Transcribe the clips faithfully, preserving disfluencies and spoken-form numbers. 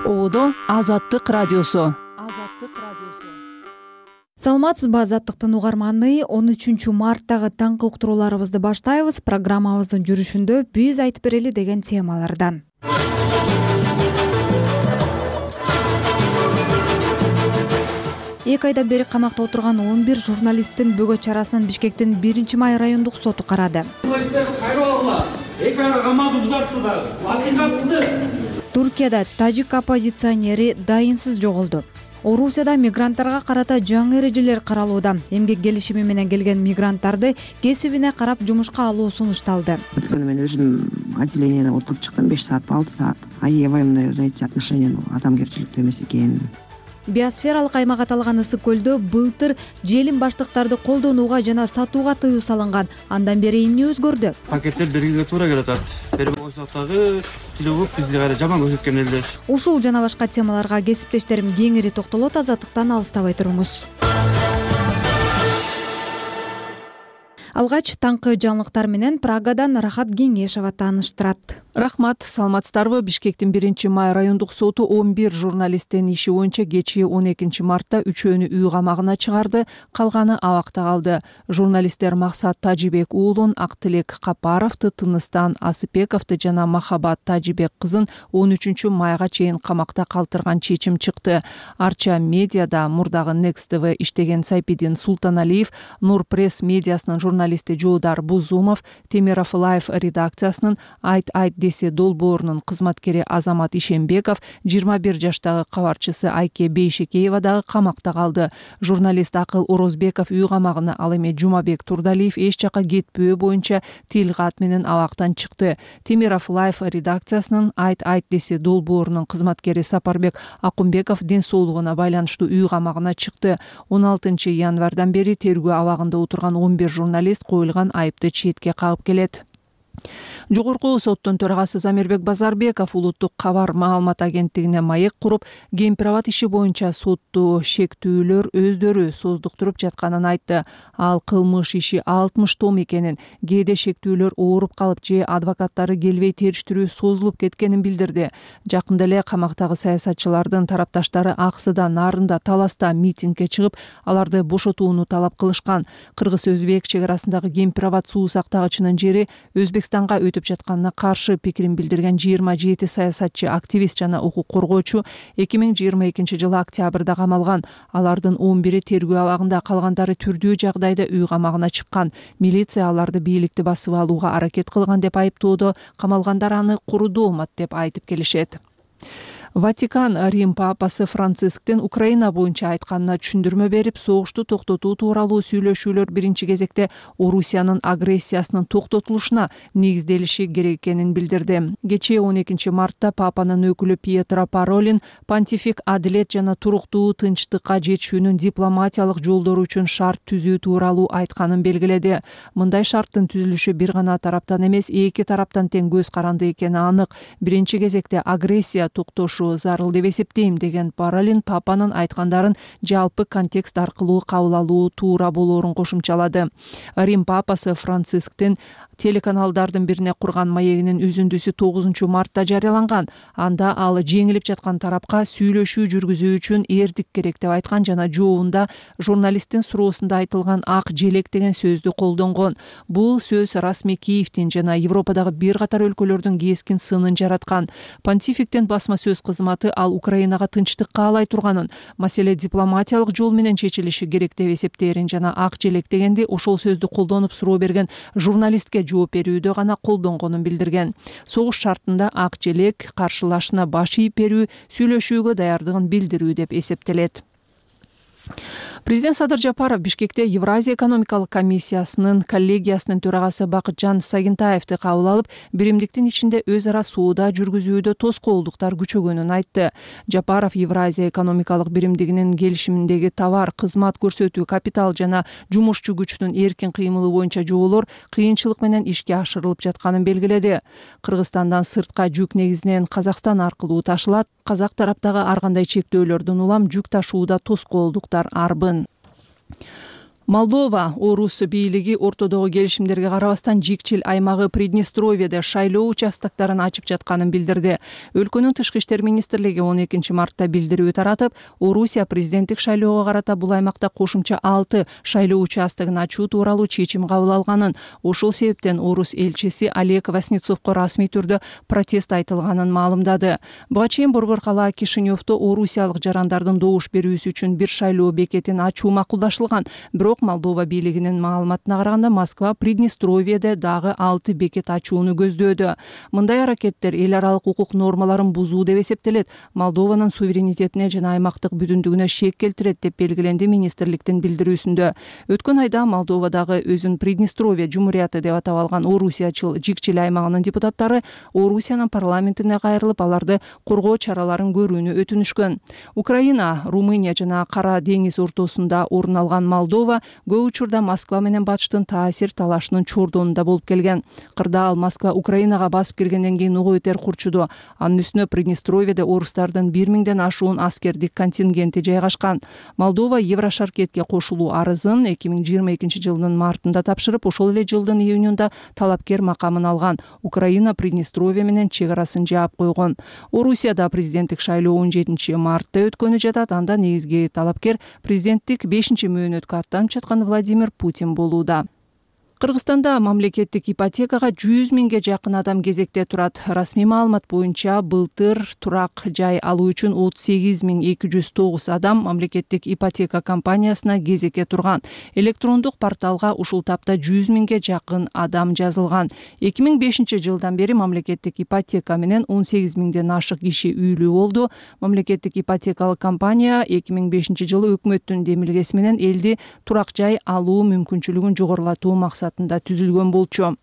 Оодо Азаттык радиосу. Азаттык радиосу. Саламатсызбы, Азаттыктын угарманы. он үчүнчү марттагы таңкы уктурууларыбызды баштайбыз. Программабыздын жүрүшүндө биз айтып берели деген темалардан. Эки айдан бери камакта отурган он бир журналисттин бөгөт чарасын Бишкектин биринчи май райондук соту карады. Журналисттерди кайрып алгыла. эки айга камауды узартты дагы. Акыйкатсызды. Туркияда тажик оппозиционери дайынсыз жоголду. Орусияда мигранттарга карата жаңы эрежелер каралууда. Эмгек келишими менен келген мигранттарды кесибине карап жумушка алуу сунушталды. Мен өзүм отделениеде отуруп чыктым беш саат, алты саат. Аябай мындай, знаете, отношение адамгерчиликтүү эмес экен. Биосфералык аймак аталган Ысык көлдө былтыр желим баштыктарды колдонууга жана сатууга тыюу салынган. Андан бери эмне өзгөрдү? Пакеттер бергенге туура келатат. Берип болсоктагы тилөө бизди кайра жаман көрсөткөн эле. Ушул жана башка темаларга кесиптештерим кеңири токтолот. Азаттыктан алыстабай туруңуз. Алгач таңкы жаңылыктар менен Прагадан Рахат Кеңешова тааныштырат. Рахмат, саламатсыздарбы? Бишкектин биринчи май райондук соту он бир журналисттин иши боюнча кечээ он экинчи мартта үчөөнү үй камагына чыгарды, калганы абакта калды. Журналисттер Максат Тажибек уулун, Актилек Капаровду, Тыныстан Асыпековду жана Махабат Тажибек кызын он үчүнчү майга чейин камакта калтырган чечим чыкты. Арча медиада мурдагы Next ти ви иштеген Сайпидин Султаналиев, Нур пресс медиасынын журналисти Жуудар Бузумов, Темиров Лайф редакциясынын Айт Айт десе долбоорунун кызматкери Азамат Ишембеков, жыйырма бир жаштагы кабарчысы Айке Бейшекеева дагы камакта калды. Журналист Акыл Орозбеков үй камагына, ал эми Жумабек Турдалиев эч жака кетпөө боюнча тил кат менен абактан чыкты. Темиров Лайф редакциясынын Айт Айт десе долбоорунун кызматкери Сапарбек Акунбеков ден соолугуна байланыштуу үй камагына чыкты. он алтынчы январдан бери тергөө абагында отурган он бир журналист коюлган айыпты четке кагып келет. Жогорку соттун төрагасы Замирбек Базарбеков улуттук кабар маалымат агенттигине маек куруп, Гемпирабад иши боюнча сотту шектүүлөр өздөрү создуктуруп жатканын айтты. Ал кылмыш иши алтымыш том экенин, кээде шектүүлөр ооруп калып же адвокаттары келбей териштирүү созулуп кеткенин билдирди. Жакында эле камактагы саясатчылардын тарапташтары Аксыда, Нарында, Таласта митингге чыгып, аларды бошотууну талап кылышкан. Кыргыз-Өзбек чек арасындагы Гемпирабад суу сактагычынын жери Өзбекстанга өтүп жатканына каршы пикирин билдирген жыйырма жети саясатчы, активист жана укук коргоочу эки миң жыйырма экинчи жылы октябрда камалган. Алардын он бири тергөө абагында, калгандары түрдүү жагдайда үй камагына чыккан. Милиция аларды бийликти басып алууга аракет кылган деп айыптоодо, камалгандар аны куру доомат деп айтып келишет. Ватикан Рим папасы Францисктин Украина боюнча айтканына түшүндүрмө берип, согушту токтотуу тууралуу сүйлөшүүлөр биринчи кезекте Орусиянын агрессиясынын токтотулушуна негизделиши керек экенин билдирди. Кечээ он экинчи мартта папанын өкүлү Пьетро Паролин понтифик адилет жана туруктуу тынчтыкка жетишүүнүн дипломатиялык жолдору үчүн шарт түзүү тууралуу айтканын белгиледи. Мындай шарттын түзүлүшү бир гана тараптан эмес, эки тараптан тең көз каранды экени анык. Биринчи кезекте агрессия токтошу зарыл деп эсептейм деген Паролин папанын айткандарын жалпы контекст аркылуу кабыл алуу туура болоорун кошумчалады. Рим папасы Францисктин телеканалдардын бирине курган маегинин үзүндүсү тогузунчу мартта жарыяланган. Анда ал жеңилип жаткан тарапка сүйлөшүү жүргүзүү үчүн эрдик керек деп айткан жана жообунда журналисттин суроосунда айтылган ак желек деген сөздү колдонгон. Бул сөз расмий Киевдин жана Европадагы бир катар өлкөлөрдүн кескин сынын жараткан. Понтификтин басма сөз кызматы ал Украинага тынчтык каалай турганын, маселе дипломатиялык жол менен чечилиши керек деп эсептээрин жана ак желек дегенди ошол сөздү колдонуп суроо берген журналистке жооп берүүдө гана колдонгонун билдирген. Согуш шартында ак желек каршылашына баш ийип берүү, сүйлөшүүгө даярдыгын билдирүү деп эсептелет. Президент Садыр Жапаров Бишкекте Евразия экономикалык комиссиясынын коллегиясынын төрагасы Бакытжан Сагинтаевди кабыл алып, биримдиктин ичинде өз ара соода жүргүзүүдө тоскоолдуктар күчөгөнүн айтты. Жапаров Евразия экономикалык биримдигинин келишиминдеги товар, кызмат көрсөтүү, капитал жана жумушчу күчүнүн эркин кыймылы боюнча жоолор кыйынчылык менен ишке ашырылып жатканын белгиледи. Кыргызстандан сыртка жүк негизинен Казакстан аркылуу ташылат. Казак тараптагы ар кандай чектөөлөрдөн улам жүк ташууда тоскоолдуктар арбын. Молдова орус бийлиги ортодогу келишимдерге карабастан жикчил аймагы Приднестровьеде шайлоо участоктарын ачып жатканын билдирди. Өлкөнүн тышкы иштер министрлиги он экинчи мартта билдирүү таратып, Орусия президенттик шайлоого карата бул аймакта кошумча алты шайлоо участогун ачуу тууралуу чечим кабыл алганын, ошол себептен орус элчиси Олег Васнецовго расмий түрдө протест айтылганын маалымдады. Буга чейин Борбор калаа Кишиневдо орусиялык жарандардын добуш берүүсү үчүн бир шайлоо бекетин ачуу макулдашылган. Бирок Молдова бийлигинин маалыматына караганда Москва Приднестровьеде дагы алты бекет ачууну көздөөдө. Мындай аракеттер эл аралык укук нормаларын бузуу деп эсептелет, Молдованын суверенитетине жана аймактык бүтүндүгүнө шек келтирет деп белгиленди министрликтин билдирүүсүндө. Өткөн айда Молдовадагы өзүн Приднестровье Жумурияты деп атап алган орусиячыл жикчил аймагынын депутаттары Орусиянын парламентине кайрылып, аларды коргоо чараларын көрүүнү өтүнүшкөн. Украина, Румыния жана Кара деңиз ортосунда орун алган Молдова көп учурда Москва менен батыштын таасир талашынын чордонунда болуп келген. Кырдаал Москва Украинага басып киргенден кийин угуп өтер курчуду. Анын үстүнө Приднестровьеде орустардын бир миңден ашуун аскердик контингенти жайгашкан. Молдова Еврошаркетке кошулуу арызын эки миң жыйырма экинчи жылдын мартында тапшырып, ошол эле жылдын июнунда талапкер макамын алган. Украина Приднестровье менен чек арасын жаап койгон. Орусияда президенттик шайлоо он жетинчи мартта өткөнү жатат. Анда негизги талапкер президенттик бешинчи мөөнөткө аттанып жаткан Владимир Путин болууда. Кыргызстанда мамлекеттик ипотекага жүз миңге жакын адам кезекте турат. Расмий маалымат боюнча былтыр турак жай алуу үчүн отуз сегиз миң эки жүз тогуз адам мамлекеттик ипотека компаниясына кезекке турган. Электрондук порталга ушул тапта жүз миңге жакын адам жазылган. эки миң бешинчи жылдан бери мамлекеттик ипотека менен он сегиз миңден ашык киши үйлүү болду. Мамлекеттик ипотекалык компания эки миң бешинчи жылы өкмөттүн демилгеси менен элди турак жай алуу мүмкүнчүлүгүн жогорулатуу максатында түзүлгөн болчу.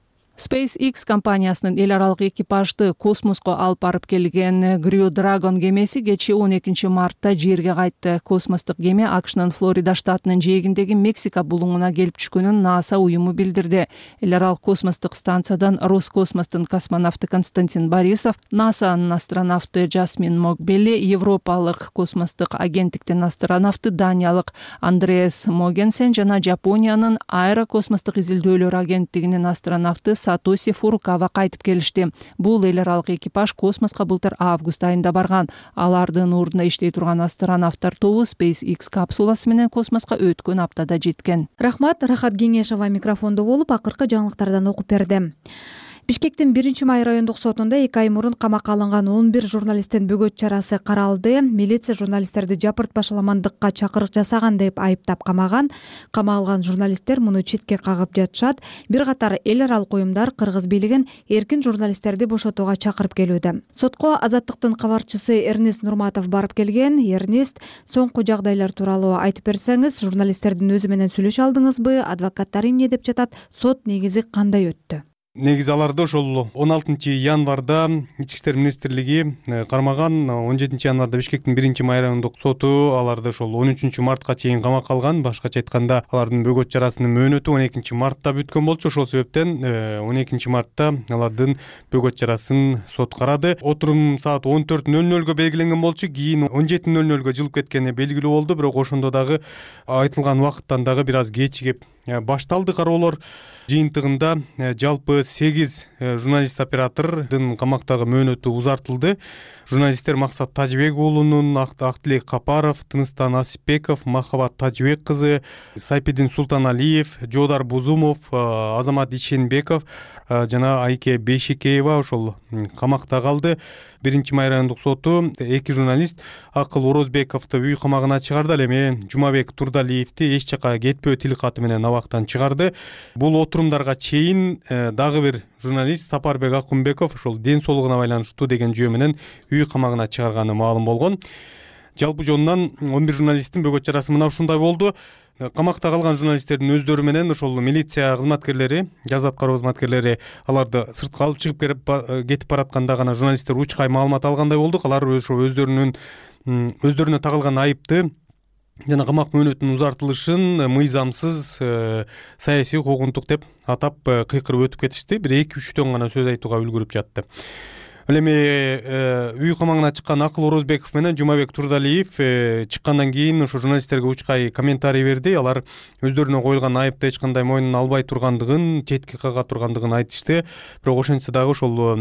SpaceX компаниясынын эл аралык экипажды космоско алып барып келген Crew Dragon кемеси кечээ он экинчи мартта жерге кайтты. Космостук кеме АКШнын Флорида штатынын жээгиндеги Мексика булуңуна келип түшкөнүн НАСА уюму билдирди. Эл аралык космостук станциядан Роскосмостун космонавты Константин Борисов, НАСАнын астронавты Жасмин Мокбелли, Европалык космостук агенттиктин астронавты Даниялык Андреас Могенсен жана Жапониянын аэрокосмостук изилдөөлөр агенттигинин астронавты Сатоси Фурукава кайтып келишти. Бул эл аралык экипаж космоско былтыр август айында барган. Алардын ордуна иштей турган астронавттар тобу SpaceX капсуласы менен космоско өткөн аптада жеткен. Рахмат, Рахат Кеңешова микрофондо болуп акыркы жаңылыктардан окуп берди. Бишкектин биринчи май райондук сотунда эки ай мурун камакка алынган он бир журналисттин бөгөт чарасы каралды. Милиция журналисттерди жапырт башаламандыкка чакырык жасаган деп айыптап камаган. Камалган журналисттер муну четке кагып жатышат. Бир катар эл аралык уюмдар кыргыз бийлигин эркин журналисттерди бошотууга чакырып келүүдө. Сотко Азаттыктын кабарчысы Эрнест Нурматов барып келген. Эрнест, соңку жагдайлар тууралуу айтып берсеңиз, журналисттердин өзү менен сүйлөшө алдыңызбы? Адвокаттары эмне деп жатат? Сот негизи кандай өттү? Негизи аларды ошол он алтынчы январда Ички иштер министрлиги кармаган. он жетинчи январда Бишкектин биринчи май райондук соту аларды ошол он үчүнчү мартка чейин камакка алган. Башкача айтканда, алардын бөгөт чарасынын мөөнөтү он экинчи мартта бүткөн болчу. Ошол себептен он экинчи мартта алардын бөгөт чарасын сот карады. Отурум саат он төрт нөл нөлгө белгиленген болчу. Кийин он жети нөл нөлгө жылып кеткени белгилүү болду. Бирок ошондо дагы айтылган убакыттан дагы бир аз кечигип башталды кароолор. Жыйынтыгында жалпы сегиз журналист оператордун камактагы мөөнөтү узартылды. Журналисттер Максат Тажибек уулунун, Актилек Капаров, Тыныстан Асипбеков, Махабат Тажибек кызы, Сайпидин Султаналиев, Жодар Бузумов, Азамат Ишенбеков жана Айке Бейшикеева ошол камакта калды. Биринчи май райондук соту эки журналист Акыл Орозбековду үй камагына чыгарды, ал эми Жумабек Турдалиевди эч жака кетпөө тил каты менен абактан чыгарды. Бул отурумдарга чейин дагы бир журналист Сапарбек Акунбеков ошол ден соолугуна байланыштуу деген жөө менен үй камагына чыгарганы маалым болгон. Жалпы жонунан он бир журналисттин бөгөт чарасы мына ушундай болду. Камакта калган журналисттердин өздөрү менен ошол милиция кызматкерлери, жаза аткаруу кызматкерлери аларды сыртка алып чыгып кетип баратканда гана журналисттер учкай маалымат алгандай болдук. Алар өздөрүнүн өздөрүнө тагылган айыпты жана камак мөөнөтүнүн узартылышын мыйзамсыз саясий куугунтук деп атап кыйкырып өтүп кетишти. Бир эки үчтөн гана сөз айтууга үлгүрүп жатты. Ал эми үй камагына чыккан Акыл Орозбеков менен Жумабек Турдалиев чыккандан кийин ошо журналисттерге учкай комментарий берди. Алар өздөрүнө коюлган айыпты эч кандай мойнуна албай тургандыгын, четке кага тургандыгын айтышты. Бирок ошентсе дагы ошол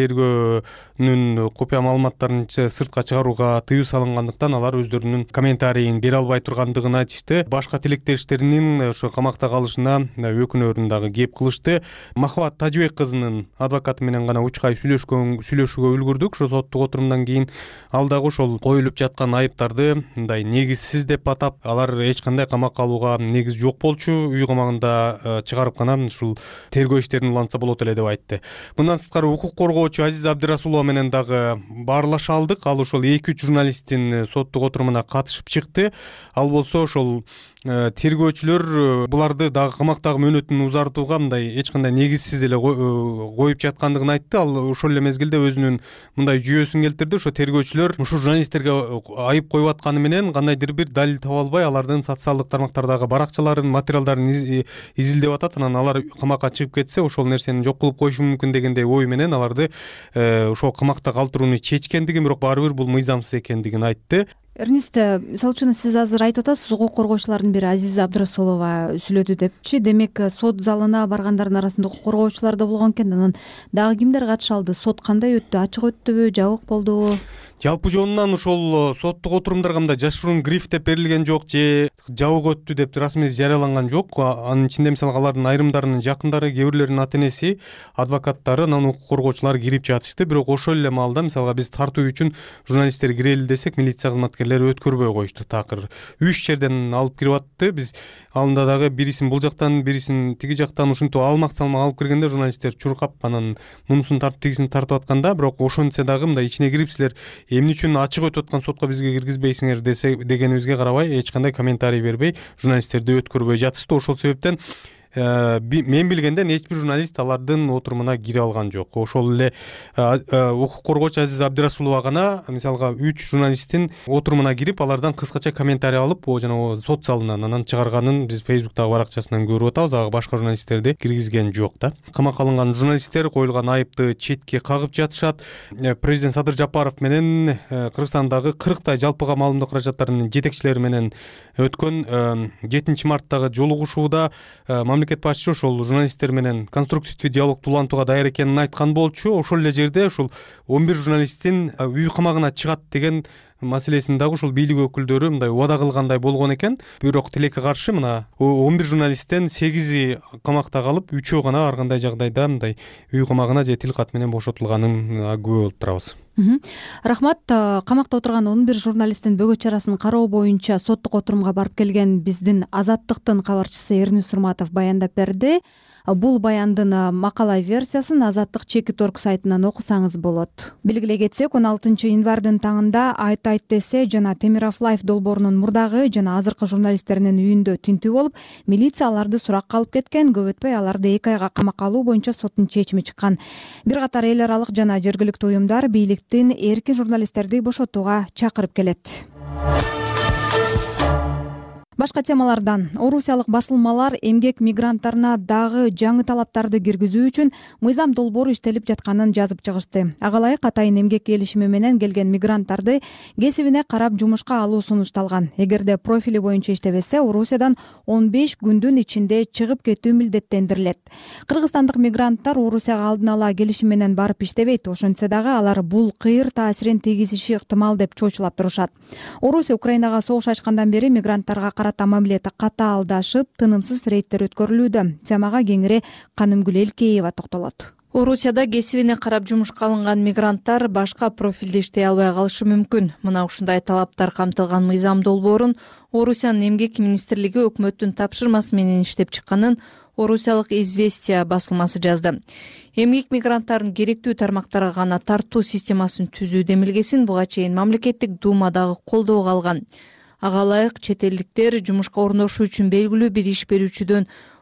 тергөөнүн купуя маалыматтарын сыртка чыгарууга тыюу салынгандыктан алар өздөрүнүн комментарийин бере албай тургандыгын айтышты. Башка тилектештеринин ошо камакта калышына өкүнөрүн дагы кеп кылышты. Махабат Тажыбек кызынын адвокаты менен гана учкай сүйлөшкөн сүйлөшүүгө үлгүрдүк. Ошо соттук отурумдан кийин ал дагы ошол коюлуп жаткан айыптарды мындай негизсиз деп атап, алар эч кандай камакка алууга негиз жок болчу, үй камагында чыгарып гана ушул тергөө иштерин улантса болот эле деп айтты. Мындан сырткары укук коргоочу Азиз Абдырасулова менен дагы баарлаша алдык. Ал ошол эки үч журналисттин соттук отурумуна катышып чыкты. Ал болсо ошол тергөөчүлөр буларды дагы камактагы мөөнөтүн узартууга мындай эч кандай негизсиз эле коюп жаткандыгын айтты. Ал ошол эле мезгилде өзүнүн мындай жүйөсүн келтирди. Ошо тергөөчүлөр ушул журналисттерге айып коюп атканы менен кандайдыр бир далил таба албай, алардын социалдык тармактардагы баракчаларын, материалдарын изилдеп атат. Анан алар камакка чыгып кетсе, ошол нерсени жок кылып коюшу мүмкүн дегендей ой менен аларды ошол камакта калтырууну чечкендигин, бирок баары бир бул мыйзамсыз экендигин айтты. Эрнест, мисалы үчүн сиз азыр айтып атасыз, укук коргоочулардын бири Азиза Абдырасулова сүйлөдү депчи. Демек, сот залына баргандардын арасында укук коргоочулар да болгон экен. Анан дагы кимдер катыша алды? Сот кандай өттү? Ачык өттүбү, жабык болдубу? Жалпы жонунан ошол соттук отурумдарга мындай жашыруун гриф деп берилген жок же жабык өттү деп расмий жарыяланган жок. Анын ичинде мисалы алардын айрымдарынын жакындары, кээ бирлеринин ата энеси, адвокаттары, анан укук коргоочулар кирип жатышты. Бирок ошол эле маалда мисалга биз тартуу үчүн журналисттер кирели десек, милиция кызматкерлери өткөрбөй коюшту. Такыр үч жерден алып кирип атты. Биз алында дагы бирисин бул жактан, бирисин тиги жактан ушинтип алмак салмак алып киргенде журналисттер чуркап, анан мунусун тартып, тигисин тартып атканда, бирок ошентсе дагы мындай ичине кирип силер эмне үчүн ачык өтүп аткан сотко бизге киргизбейсиңер десе дегенибизге карабай эч кандай комментарий бербей журналисттерди өткөрбөй жатышты. Ошол себептен мен билгенден эч бир журналист алардын отурумуна кире алган жок. Ошол эле укук коргоочу Азиз Абдырасулова гана мисалга үч журналисттин отурумуна кирип, алардан кыскача комментарий алып, жана сот залынан анан чыгарганын биз Фейсбуктагы баракчасынан көрүп атабыз. Ага башка журналисттерди киргизген жок да. Камакка алынган журналисттер коюлган айыпты четке кагып жатышат. Президент Садыр Жапаров менен Кыргызстандагы кырктай жалпыга маалымдоо каражаттарынын жетекчилери менен өткөн жетинчи марттагы жолугушууда мамлекет башчысы ошол журналисттер менен конструктивдүү диалогду улантууга даяр экенин айткан болчу. Ошол эле жерде ушул он бир журналисттин үй камагына чыгат деген маселесин дагы ушул бийлик өкүлдөрү мындай убада кылгандай болгон экен. Бирок тилекке каршы мына он бир журналисттен сегизи камакта калып, үчөө гана ар кандай жагдайда мындай үй камагына же тил кат менен бошотулганын күбө болуп турабыз. Рахмат. Камакта отурган он бир журналисттин бөгөт чарасын кароо боюнча соттук отурумга барып келген биздин Азаттыктын кабарчысы Эрнест Урматов баяндап берди. Бул баяндын макала версиясын Азаттык чекит точка орг сайтынан окусаңыз болот. Белгилей кетсек, он алтынчы январдын таңында Айт айт десе жана Темиров Лайф долбоорунун мурдагы жана азыркы журналисттеринин үйүндө тинтүү болуп, милиция аларды суракка алып кеткен. Көп өтпөй аларды эки айга камакка алуу боюнча соттун чечими чыккан. Бир катар эл аралык жана жергиликтүү уюмдар бийликтин эркин журналисттерди бошотууга чакырып келет. Башка темалардан орусиялык басылмалар эмгек мигранттарына дагы жаңы талаптарды киргизүү үчүн мыйзам долбоору иштелип жатканын жазып чыгышты. Ага ылайык атайын эмгек келишими менен келген мигранттарды кесибине карап жумушка алуу сунушталган. Эгерде профили боюнча иштебесе, Орусиядан он беш күндүн ичинде чыгып кетүү милдеттендирилет. Кыргызстандык мигранттар Орусияга алдын ала келишим менен барып иштебейт. Ошентсе дагы алар бул кыйыр таасирин тийгизиши ыктымал деп чочулап турушат. Орусия Украинага согуш ачкандан бери мигранттарга мамилети катаалдашып, тынымсыз рейдтер өткөрүлүүдө. Темага кеңири Канымгүл Элкеева токтолот. Орусияда кесибине карап жумушка алынган мигранттар башка профилде иштей албай калышы мүмкүн. Мына ушундай талаптар камтылган мыйзам долбоорун Орусиянын эмгек министрлиги өкмөттүн тапшырмасы менен иштеп чыкканын Орусиялык Известия басылмасы жазды. Эмгек мигранттардын керектүү тармактарга гана тартуу системасын түзүү демилгесин буга чейин мамлекеттик думадагы колдоого алган. Ага ылайык чет элдиктер жумушка орношуу үчүн белгилүү бир иш берүүчүдөн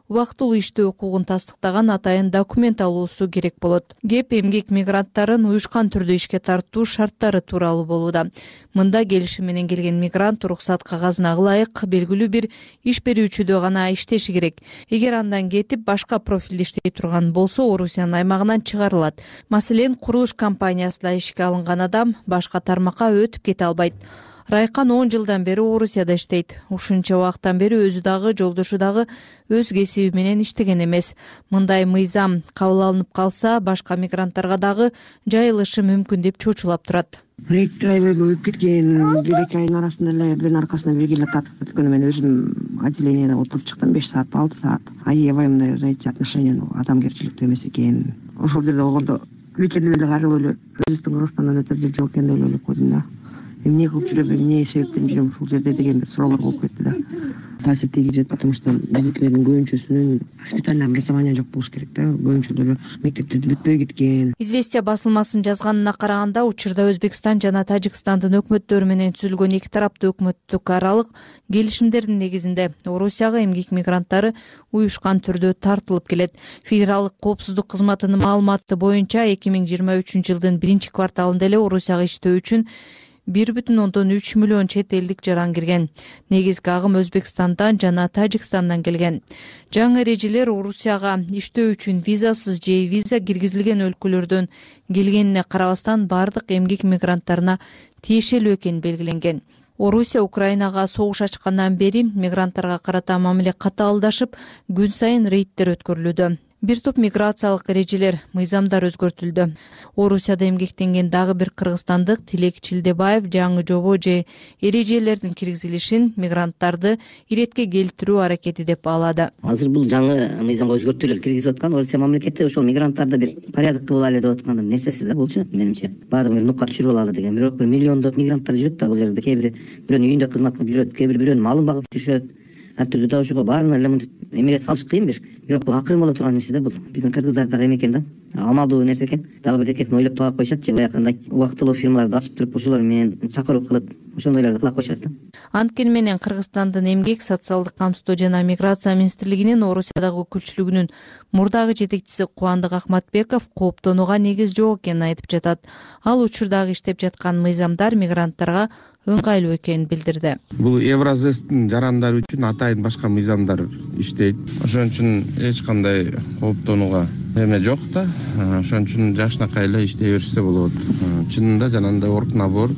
убактылуу иштөө укугун тастыктаган атайын документ алуусу керек болот. Кеп эмгек мигранттарын уюшкан түрдө ишке тартуу шарттары тууралуу болууда. Мында келишим менен келген мигрант уруксат кагазына ылайык белгилүү бир иш берүүчүдө гана иштеши керек. Эгер андан кетип башка профилде иштей турган болсо, Орусиянын аймагынан чыгарылат. Маселен, курулуш компаниясында ишке алынган адам башка тармакка өтүп кете албайт. Райкан он жылдан бери Орусияда иштейт. Ушунча убакыттан бери өзү дагы, жолдошу дагы өз кесиби менен иштеген эмес. Мындай мыйзам кабыл алынып калса, башка мигранттарга дагы жайылышы мүмкүн деп чочулап турат. Эки ай көбөйүп кеткен, бир эки айдын арасында эле биринин аркасына бирге эле тартып өткөнү мен өзүм отделенияда отуруп чыктым беш саат, алты саат. Аябай мындай, знаете, отношение адамгерчиликтүү эмес экен. Ошол жерде болгондо мекендеп эле каралып эле өзүбүздүн Кыргызстандан өтөр жер жок экен деп ойлоп койдум да. Эмне кылып жүрөм, эмне себептен жүрөм ушул жерде деген бир суроолор болуп кетти да. Таасир тийгизет, потому что биздикилердин көбүнчөсүнүн специальный образование жок болуш керек да. Көбүнчөлөрү мектептерди бүтпөй кеткен. Известия басылмасынын жазганына караганда, учурда Өзбекстан жана Тажикстандын өкмөттөрү менен түзүлгөн эки тараптуу өкмөттүк аралык келишимдердин негизинде Орусияга эмгек мигранттары уюшкан түрдө тартылып келет. Федералдык коопсуздук кызматынын маалыматы боюнча эки миң жыйырма үчүнчү жылдын биринчи кварталында эле Орусияга иштөө үчүн бир бүтүн ондон үч миллион чет элдик жаран кирген. Негизги агым Өзбекстандан жана Тажикстандан келген. Жаңы эрежелер Орусияга иштөө үчүн визасыз же виза киргизилген өлкөлөрдөн келгенине карабастан бардык эмгек мигранттарына тиешелүү экени белгиленген. Орусия Украинага согуш ачкандан бери мигранттарга карата мамиле катаалдашып, күн сайын рейдтер өткөрүлүүдө. Бир топ миграциялык эрежелер, мыйзамдар өзгөртүлдү. Орусияда эмгектенген дагы бир кыргызстандык Тилек Чилдебаев жаңы жобо же эрежелердин киргизилишин мигранттарды иретке келтирүү аракети деп баалады. Азыр бул жаңы мыйзамга өзгөртүүлөр киргизип аткан Орусия мамлекети ошол мигранттарды бир порядок кылып алалы деп аткан нерсеси да болчу, менимче. Баардыгын бир нукка түшүрүп алалы деген. Бирок бир миллиондоп мигранттар жүрөт да бул жерде. Кээ бири бирөөнүн үйүндө кызмат кылып жүрөт, кээ бири бирөөнүн малын багып жүрүшөт. Ар түрдүү да ошого баарына эле мынтип эмеге салыш кыйын бир. Бирок бул акырын боло турган нерсе да бул. Биздин кыргыздар дагы эме экен да. Амалдуу нерсе экен. Дагы бир экесин ойлоп таап коюшат же баягындай убактылуу фирмаларды ачып туруп ошолор менен чакыруу кылып ошондойлорду кыла коюшат да. Анткени менен Кыргызстандын эмгек, социалдык камсыздоо жана миграция министрлигинин Орусиядагы өкүлчүлүгүнүн мурдагы жетекчиси Кубандык Ахматбеков кооптонууга негиз жок экенин айтып жатат. Ал учурдагы иштеп жаткан мыйзамдар мигранттарга ыңгайлуу экенин билдирди. Бул Евразестин жарандары үчүн атайын башка мыйзамдар иштейт. Ошон үчүн эч кандай кооптонууга эме жок да. Ошон үчүн жакшынакай эле иштей беришсе болот. Чынында жанагындай оргнабор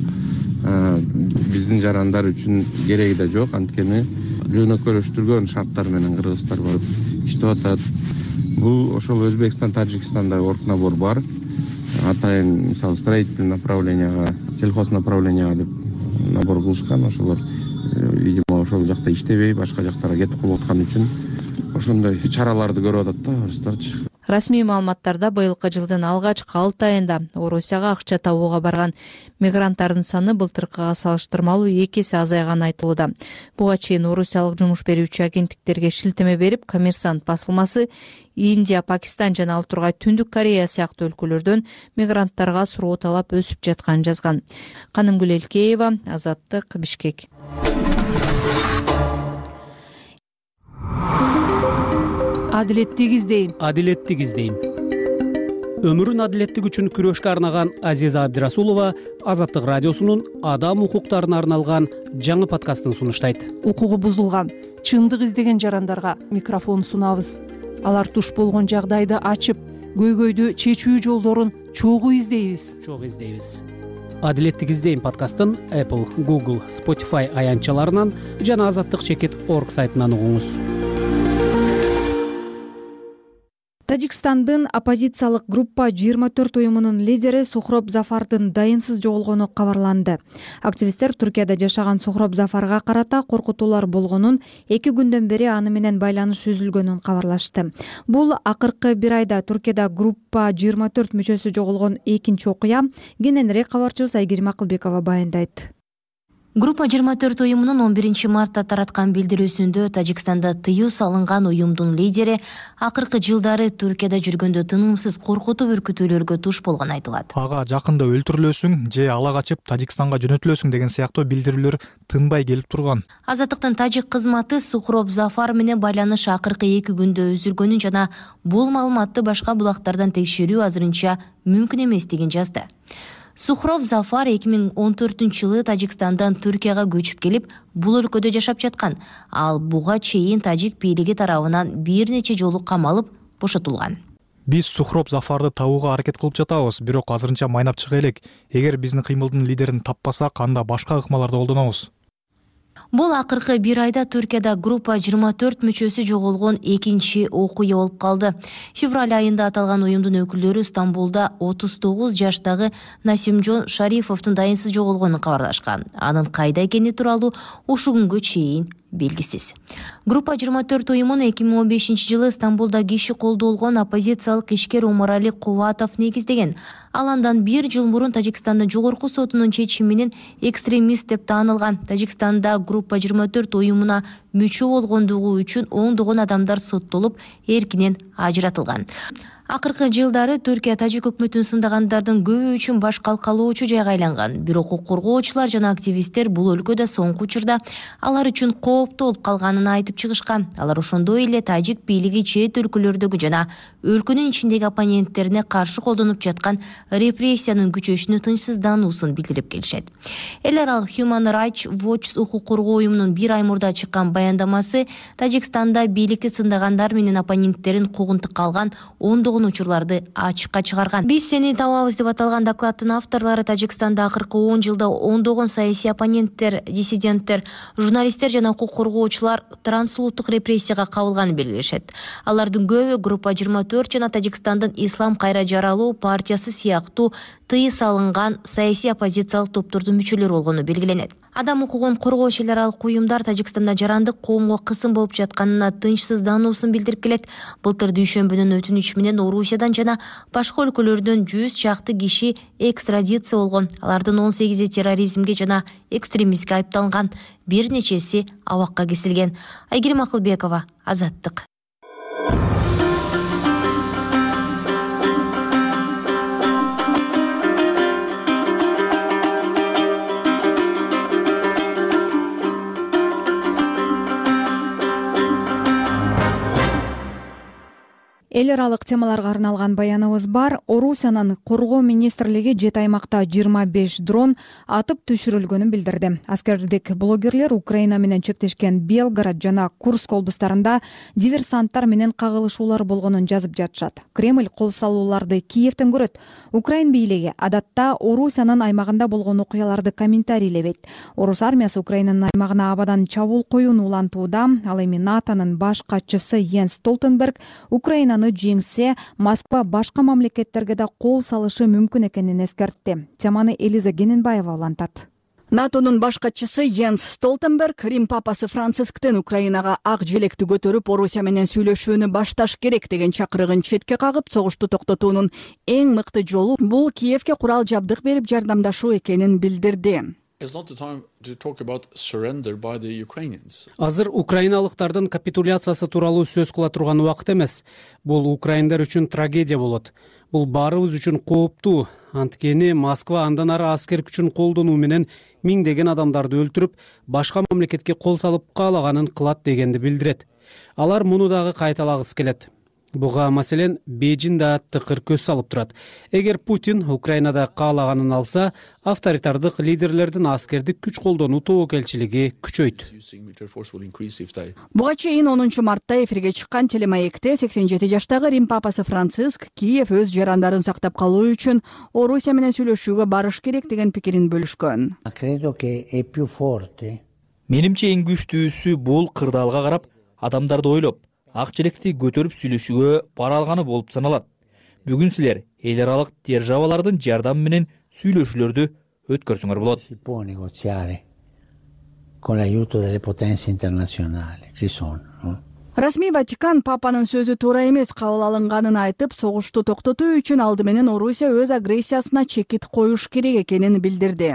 биздин жарандар үчүн кереги да жок. Анткени жөнөкөйлөштүргөн шарттар менен кыргыздар барып иштеп атат. Бул ошол Өзбекстан, Тажикстанда оргнабор бар. Атайын мисалы строительный направленияга, сельхоз направленияга деп набор кылышкан. Ошолор видимо ошол жакта иштебей башка жактарга кетип калып аткан үчүн ошондой чараларды көрүп атат да орустарчы. Расмий маалыматтарда быйылкы жылдын алгачкы алты айында Орусияга акча табууга барган мигранттардын саны былтыркыга салыштырмалуу эки эсе азайганы айтылууда. Буга чейин орусиялык жумуш берүүчү агенттиктерге шилтеме берип, Коммерсант басылмасы Индия, Пакистан жана ал тургай Түндүк Корея сыяктуу өлкөлөрдөн мигранттарга суроо талап өсүп жатканын жазган. Канымгүл Элкеева, Азаттык, Бишкек. Адилеттик издейм. Адилеттик издейм. Өмүрүн адилеттик үчүн күрөшкө арнаган Азиза Абдирасулова Азаттык радиосунун адам укуктарына арналган жаңы подкастын сунуштайт. Укугу бузулган, чындык издеген жарандарга микрофон сунабыз. Алар туш болгон жагдайды ачып, көйгөйдү чечүү жолдорун чогуу издейбиз. Чогуу издейбиз. Адилеттик издейм подкастын Apple, Google, Spotify аянтчаларынан жана азаттык чекит точка орг сайтынан угуңуз. Тажикстандын оппозициялык группа жыйырма төрт уюмунун лидери Сухроб Зафардын дайынсыз жоголгону кабарланды. Активисттер Түркияда жашаган Сухроб Зафарга карата коркутуулар болгонун, эки күндөн бери аны менен байланыш үзүлгөнүн кабарлашты. Бул акыркы бир айда Түркияда группа жыйырма төрт мүчөсү жоголгон экинчи окуя. Кененирээк кабарчыбыз Айгерим Акылбекова баяндайт. Группа жыйырма төрт уюмунун он биринчи мартта тараткан билдирүүсүндө Тажикстанда тыюу салынган уюмдун лидери акыркы жылдары Түркияда жүргөндө тынымсыз коркутуу үркүтүүлөргө туш болгону айтылат. Ага жакында өлтүрүлөсүң же ала качып Тажикстанга жөнөтүлөсүң деген сыяктуу билдирүүлөр тынбай келип турган. Азаттыктын тажик кызматы Сухроб Зафар менен байланыш акыркы эки күндө үзүлгөнүн жана бул маалыматты башка булактардан текшерүү азырынча мүмкүн эмес деген жазды. Сухроб Зафар эки миң он төртүнчү жылы Тажикстандан Түркияга көчүп келип, бул өлкөдө жашап жаткан. Ал буга чейин тажик бийлиги тарабынан бир нече жолу камалып, бошотулган. Биз Сухроб Зафарды табууга аракет кылып жатабыз, бирок азырынча майнап чыга элек. Эгер биздин кыймылдын лидерин таппасак, анда башка ыкмаларды колдонобуз. Бул акыркы бир айда Түркияда группа жыйырма төрт мүчөсү жоголгон экинчи окуя болуп калды. Февраль айында аталган уюмдун өкүлдөрү Стамбулда отуз тогуз жаштагы Насимжон Шарифовдун дайынсыз жоголгонун кабарлашкан. Анын кайда экени тууралуу ушул күнгө чейин белгисиз. Группа жыйырма төрт уюмун эки миң он бешинчи жылы Стамбулда киши колдолгон оппозициялык ишкер Умарали Кубатов негиздеген. Ал андан бир жыл мурун Тажикстандын жогорку сотунун чечими менен экстремист деп таанылган. Тажикстанда группа жыйырма төрт уюмуна мүчө болгондугу үчүн ондогон адамдар соттолуп, эркинен ажыратылган. Акыркы жылдары Түркия тажик өкмөтүн сындагандардын көбү үчүн баш калкалоочу жайга айланган. Бирок укук коргоочулар жана активисттер бул өлкөдө соңку учурда алар үчүн кооптуу болуп калганын айтып чыгышкан. Алар ошондой эле тажик бийлиги чет өлкөлөрдөгү жана өлкөнүн ичиндеги оппоненттерине каршы колдонуп жаткан репрессиянын күчөшүнү тынчсыздануусун билдирип келишет. Эл аралык Human Rights Watch укук коргоо уюмунун бир ай мурда чыккан баяндамасы Тажикстанда бийликти сындагандар менен оппоненттерин куугунтукка алган ондогон учурларды ачыкка чыгарган. Биз сени табабыз деп аталган докладдын авторлору Тажикстанда акыркы он жылда ондогон саясий оппоненттер, диссиденттер, журналисттер жана укук коргоочулар трансулуттук репрессияга кабылганын белгилешет. Алардын көбү группа жыйырма төрт жана Тажикстандын Ислам кайра жаралуу партиясы сыяктуу тыйы салынган саясий оппозициялык топтордун мүчөлөрү болгону белгиленет. Адам укугун коргоочу эл аралык уюмдар Тажикстанда жарандык коомго кысым болуп жатканына тынчсыздануусун билдирип келет. Былтыр дүйшөмбүнүн өтүнүчү менен Орусиядан жана башка өлкөлөрдөн жүз чакты киши экстрадиция болгон. Алардын он сегизи терроризмге жана экстремистке айыпталган, бир нечеси абакка кесилген. Айгерим Акылбекова, Азаттык. Эл аралык темаларга арналган баяныбыз бар. Орусиянын коргоо министрлиги жети аймакта жыйырма беш дрон атып түшүрүлгөнүн билдирди. Аскердик блогерлер Украина менен чектешкен Белгород жана Курск облустарында диверсанттар менен кагылышуулар болгонун жазып жатышат. Кремль кол салууларды Киевден көрөт. Украин бийлиги адатта Орусиянын аймагында болгон окуяларды комментарийлебейт. Орус армиясы Украинанын аймагына абадан чабуул коюуну улантууда. Ал эми НАТОнун баш катчысы Йенс Столтенберг Украинаны жеңсе, Москва башка мамлекеттерге да кол салышы мүмкүн экенин эскертти. Теманы Элиза Гененбаева улантат. НАТОнун баш катчысы Йенс Столтенберг Рим папасы Францисктен Украинага ак желекти көтөрүп, Орусия менен сүйлөшүүнү башташ керек деген чакырыгын четке кагып, согушту токтотуунун эң мыкты жолу бул Киевке курал жабдык берип жардамдашуу экенин билдирди. Азыр украиналыктардын капитуляциясы тууралуу сөз кыла турган убакыт эмес. Бул украиндар үчүн трагедия болот. Бул баарыбыз үчүн кооптуу. Анткени Москва андан ары аскер күчүн колдонуу менен миңдеген адамдарды өлтүрүп, башка мамлекетке кол салып каалаганын кылат дегенди билдирет. Алар муну дагы кайталагысы келет. Буга маселен Бейжин да тыкыр көз салып турат. Эгер Путин Украинада каалаганын алса, авторитардык лидерлердин аскердик күч колдонуу тобокелчилиги күчөйт. Буга чейин онунчу мартта эфирге чыккан телемаекте сексен жети жаштагы Рим папасы Франциск Киев өз жарандарын сактап калуу үчүн Орусия менен сүйлөшүүгө барыш керек деген пикирин бөлүшкөн. Менимче эң күчтүүсү бул кырдаалга карап, адамдарды ойлоп, ак желекти көтөрүп сүйлөшүүгө бара алганы болуп саналат. Бүгүн силер эл аралык державалардын жардамы менен сүйлөшүүлөрдү өткөрсөңөр болот. Расмий Ватикан папанын сөзү туура эмес кабыл алынганын айтып, согушту токтотуу үчүн алды менен Орусия өз агрессиясына чекит коюш керек экенин билдирди.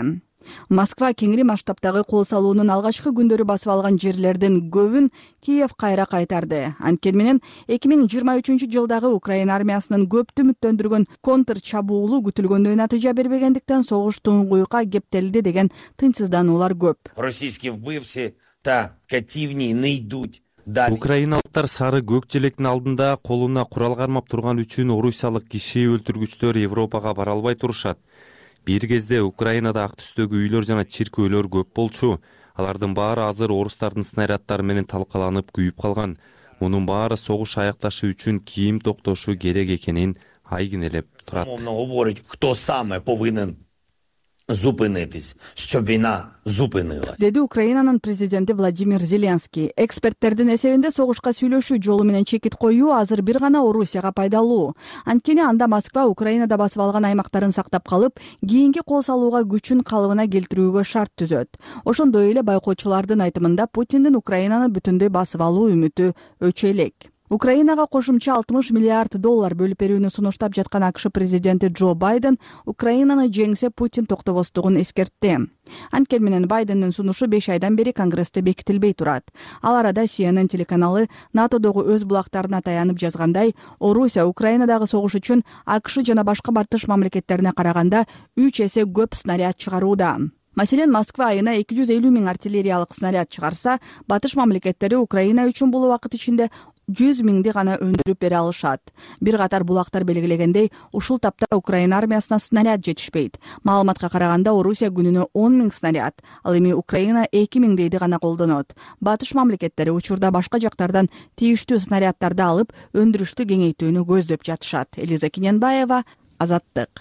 Москва кеңири масштабтагы кол салуунун алгачкы күндөрү басып алган жерлердин көбүн Киев кайра кайтарды. Анткени менен эки миң жыйырма үчүнчү жылдагы Украина армиясынын көптү үмүттөндүргөн контр чабуулу күтүлгөндөй натыйжа бербегендиктен согуш туңгуюкка кептелди деген тынчсыздануулар көп. Российские вбывцы та кативни не идут. Украиналыктар сары көк желектин алдында колуна курал кармап турган үчүн орусиялык киши өлтүргүчтөр Европага бара албай турушат. Бир кезде Украинада ак түстөгү үйлөр жана чиркөөлөр көп болчу. Алардын баары азыр орустардын снаряддары менен талкаланып күйүп калган. Мунун баары согуш аякташы үчүн кийим токтошу керек экенин айгинелеп турат. Кто саме повинен зупинитись, щоб війна зупинилась, деди Украинанын президенти Владимир Зеленский. Эксперттердин эсебинде согушка сүйлөшүү жолу менен чекит коюу азыр бир гана Орусияга пайдалуу. Анткени анда Москва Украинада басып алган аймактарын сактап калып, кийинки кол салууга күчүн калыбына келтирүүгө шарт түзөт. Ошондой эле байкоочулардын айтымында Путиндин Украинаны бүтүндөй басып алуу үмүтү өчө элек. Украинага кошумча алтымыш миллиард доллар бөлүп берүүнү сунуштап жаткан АКШ президенти Джо Байден Украинаны жеңсе Путин токтобостугун эскертти. Анткени менен Байдендин сунушу беш айдан бери Конгрессте бекитилбей турат. Ал арада Си Эн Эн телеканалы НАТОдогу өз булактарына таянып жазгандай, Орусия Украинадагы согуш үчүн АКШ жана башка батыш мамлекеттерине караганда үч эсе көп снаряд чыгарууда. Маселен, Москва айына эки жүз элүү миң артиллериялык снаряд чыгарса, батыш мамлекеттери Украина үчүн бул убакыт ичинде жүз миңди гана өндүрүп бере алышат. Бир катар булактар белгилегендей, ушул тапта Украина армиясына снаряд жетишпейт. Маалыматка караганда, Орусия күнүнө он миң снаряд, ал эми Украина эки миңдейди гана колдонот. Батыш мамлекеттери учурда башка жактардан тийиштүү снаряддарды алып, өндүрүштү кеңейтүүнү көздөп жатышат. Элиза Киненбаева, Азаттык.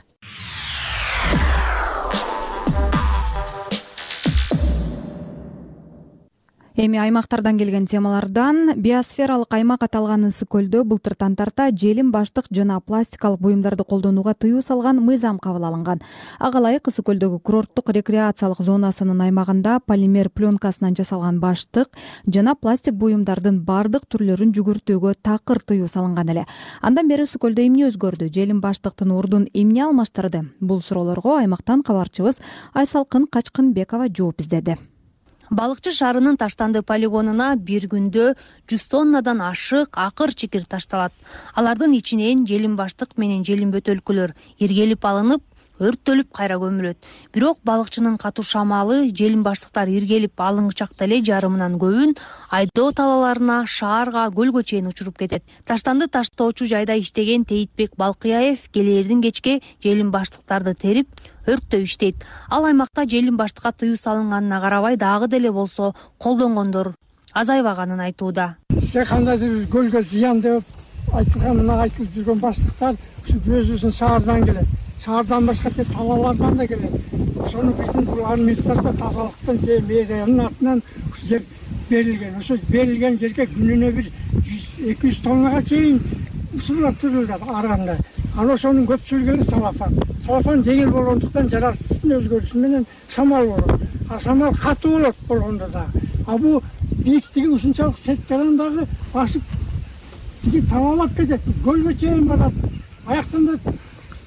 Эми аймактардан келген темалардан биосфералык аймак аталган ысык көлдө былтыртан тарта желим баштык жана пластикалык буюмдарды колдонууга тыюу салган мыйзам кабыл алынган. Ага ылайык ысык көлдөгү курорттук рекреациялык зонасынын аймагында полимер пленкасынан жасалган баштык жана пластик буюмдардын бардык түрлөрүн жүгүртүүгө такыр тыюу салынган эле. Андан бери ысык көлдө эмне өзгөрдү? Желим баштыктын ордун эмне алмаштырды? Бул суроолорго аймактан кабарчыбыз Айсалкын Качкынбекова жооп издеди. Балыкчы шаарынын Таштанды полигонуна бир күндө жүз тоннадан ашык акыр чикир ташталат. Алардын ичинен желим баштык менен желим бөтөлкөлөр иргелип алынып, өрттөлүп кайра көмүлөт. Бирок балыкчынын катуу шамалы желим баштыктар иргелип алынгычакта эле жарымынан көбүн айдоо талаларына, шаарга, көлгө чейин учуруп кетет. Таштанды таштоочу жайда иштеген Теитбек Балкыяев келээрдин кечке желим баштыктарды терип өрттөп иштейт. Ал аймакта желим баштыкка тыюу салынганына карабай дагы деле болсо колдонгондор азайбаганын айтууда. Кандайдыр көлгө зыян деп айтылган, мына айтылып жүргөн баштыктар өзүбүздүн шаардан келет. Шаардан башка тек талаалардан да келет. Ошону биздин бул администрация тазалыктын же мэриянын атынан жер берилген. Ошо берилген жерге күнүнө бир эки жүз тоннага чейин усурлар түрүлгөн ар кандай. Анан ошонун көпчүлүгү салафан. Салафан жеңил болгондуктан жаратылыштын өзгөрүшү менен шамал болот. А шамал катуу болот болгондо да. А бул бийиктиги ушунчалык сеткадан дагы башып тиги тамамлап кетет. Көлгө чейин барат. Аяктан да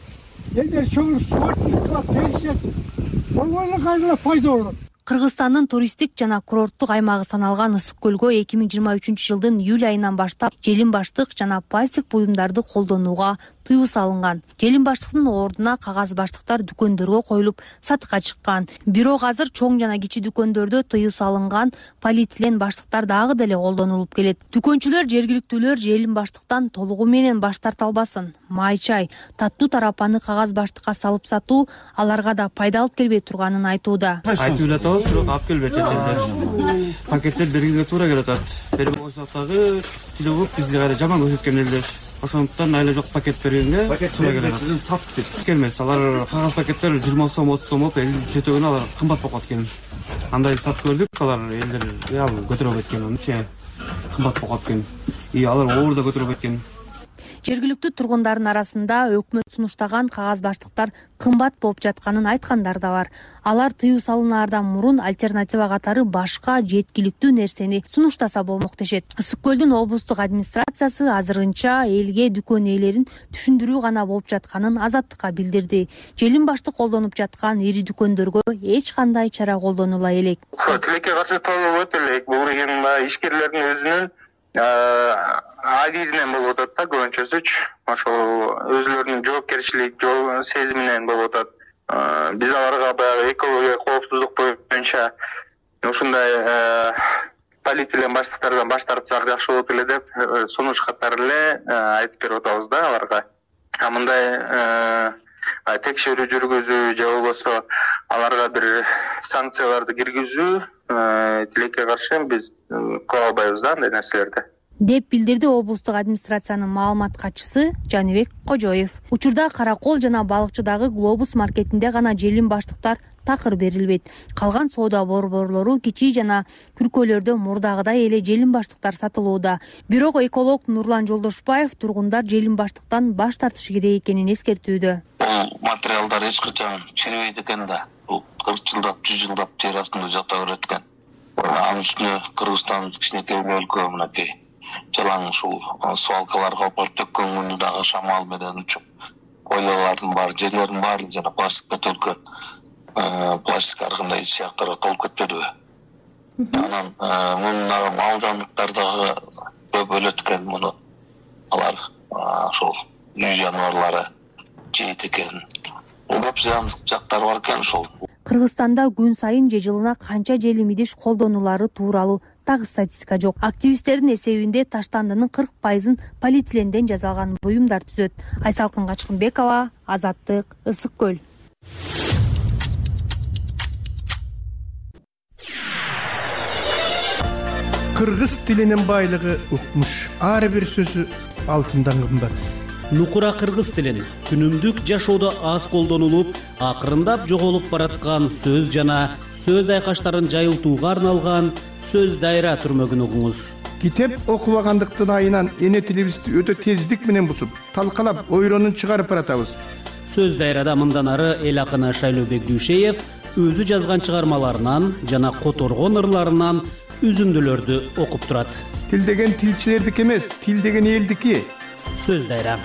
элдер чоңуп сугат, теришет. Болгону кайра пайда болот. Кыргызстандын туристтик жана курорттук аймагы саналган ысык көлгө эки миң жыйырма үчүнчү жылдын июль айынан баштап желим баштык жана пластик буюмдарды колдонууга тыюу салынган. Желим баштыктын ордуна кагаз баштыктар дүкөндөргө коюлуп сатыкка чыккан. Бирок азыр чоң жана кичи дүкөндөрдө тыюу салынган полиэтилен баштыктар дагы деле колдонулуп келет. Дүкөнчүлөр, жергиликтүүлөр желим баштыктан толугу менен баш тарта албасын. Май чай, таттуу тарапаны кагаз баштыкка салып сатуу аларга да пайда алып келбей турганын айтууда. Бирок алып келбейт элдер. Пакеттер бергенге туура келет атат. Бери болсоктагы тиле көп бизге кайра жаман көрсөткөн элдер. Ошондуктан айла жок пакет бергенге туура келет. Сат деп келмес. Алар кагаз пакеттер жыйырма сом, отуз сом болуп, эл четөгүнө алар кымбат болуп кеткен. Андай сат көрдүк, алар элдер ал көтөрө кеткен, анча кымбат болуп кеткен. И алар оор да көтөрө кеткен. Жергиликтүү тургундардын арасында өкмөт сунуштаган кагаз баштыктар кымбат болуп жатканын айткандар да бар. Алар тыюу салынаардан мурун альтернатива катары башка жеткиликтүү нерсени сунуштаса болмок дешет. Ысык көлдүн облустук администрациясы азырынча элге дүкөн ээлерин түшүндүрүү гана болуп жатканын Азаттыкка билдирди. Желим башты колдонуп жаткан ири дүкөндөргө эч кандай чара колдонула элек. Тилекке каршы толуп өтө элек. Бул деген ишкерлердин өзүнүн адидинен болуп атат да, көбүнчөсүчү. Ошол өзүлөрүнүн жоопкерчилик сезиминен болуп атат. Биз аларга баягы экология коопсуздук боюнча ушундай полиэтилен баштыктардан баш тартсак жакшы болот эле деп сунуш катары эле айтып берип атабыз да аларга. А мындай текшерүү жүргүзүү же болбосо аларга бир санкцияларды киргизүү тилекке каршы биз кыла албайбыз да андай нерселерди, деп билдирди облустук администрациянын маалымат катчысы Жаныбек Кожоев. Учурда Каракол жана Балыкчыдагы Глобус маркетинде гана желим баштыктар такыр берилбейт. Калган соода борборлору кичи жана күркөлөрдө мурдагыдай эле желим баштыктар сатылууда. Бирок эколог Нурлан Жолдошбаев тургундар желим баштыктан баш тартышы керек экенин эскертүүдө. Бул материалдар эч качан чирибейт экен да. Бул кырк жылдап, жүз жылдап жер астында жата берет экен. Анын үстүнө Кыргызстан кичинекей өлкө, мынакей жалаң ушул свалкаларга коюп төккөн күнү дагы шамал менен учуп, ойлолордун баары, жерлердин баары жана пластик бөтөлкө, пластик ар кандай сыяктарга толуп кетпедиби? Анан муну мал жаныбарлар дагы көп өлөт экен, муну алар ошол үй жаныбарлары жейт экен. Көп зыян жактары бар экен ошол. Кыргызстанда күн сайын же жылына канча желим идиш колдонулары тууралуу так статистика жок. Активисттердин эсебинде таштандынын кырк пайызын полиэтиленден жасалган буюмдар түзөт. Айсалкын Качкынбекова, Азаттык, Ысык көл. Кыргыз тилинин байлыгы укмуш. Ар бир сөзү алтындан кымбат. Нукура кыргыз тилин күнүмдүк жашоодо аз колдонулуп, акырындап жоголуп бараткан сөз жана сөз айкаштарын жайылтууга арналган сөз дайра түрмөгүн угуңуз. Китеп окубагандыктын айынан эне тилибизди өтө тездик менен бусуп, талкалап, ойронун чыгарып баратабыз. Сөз дайрада мындан ары эл акыны Шайлообек Дүйшеев өзү жазган чыгармаларынан жана которгон ырларынан үзүндүлөрдү окуп турат. Тил деген тилчилердики эмес, тил деген элдики. Сөз дайра.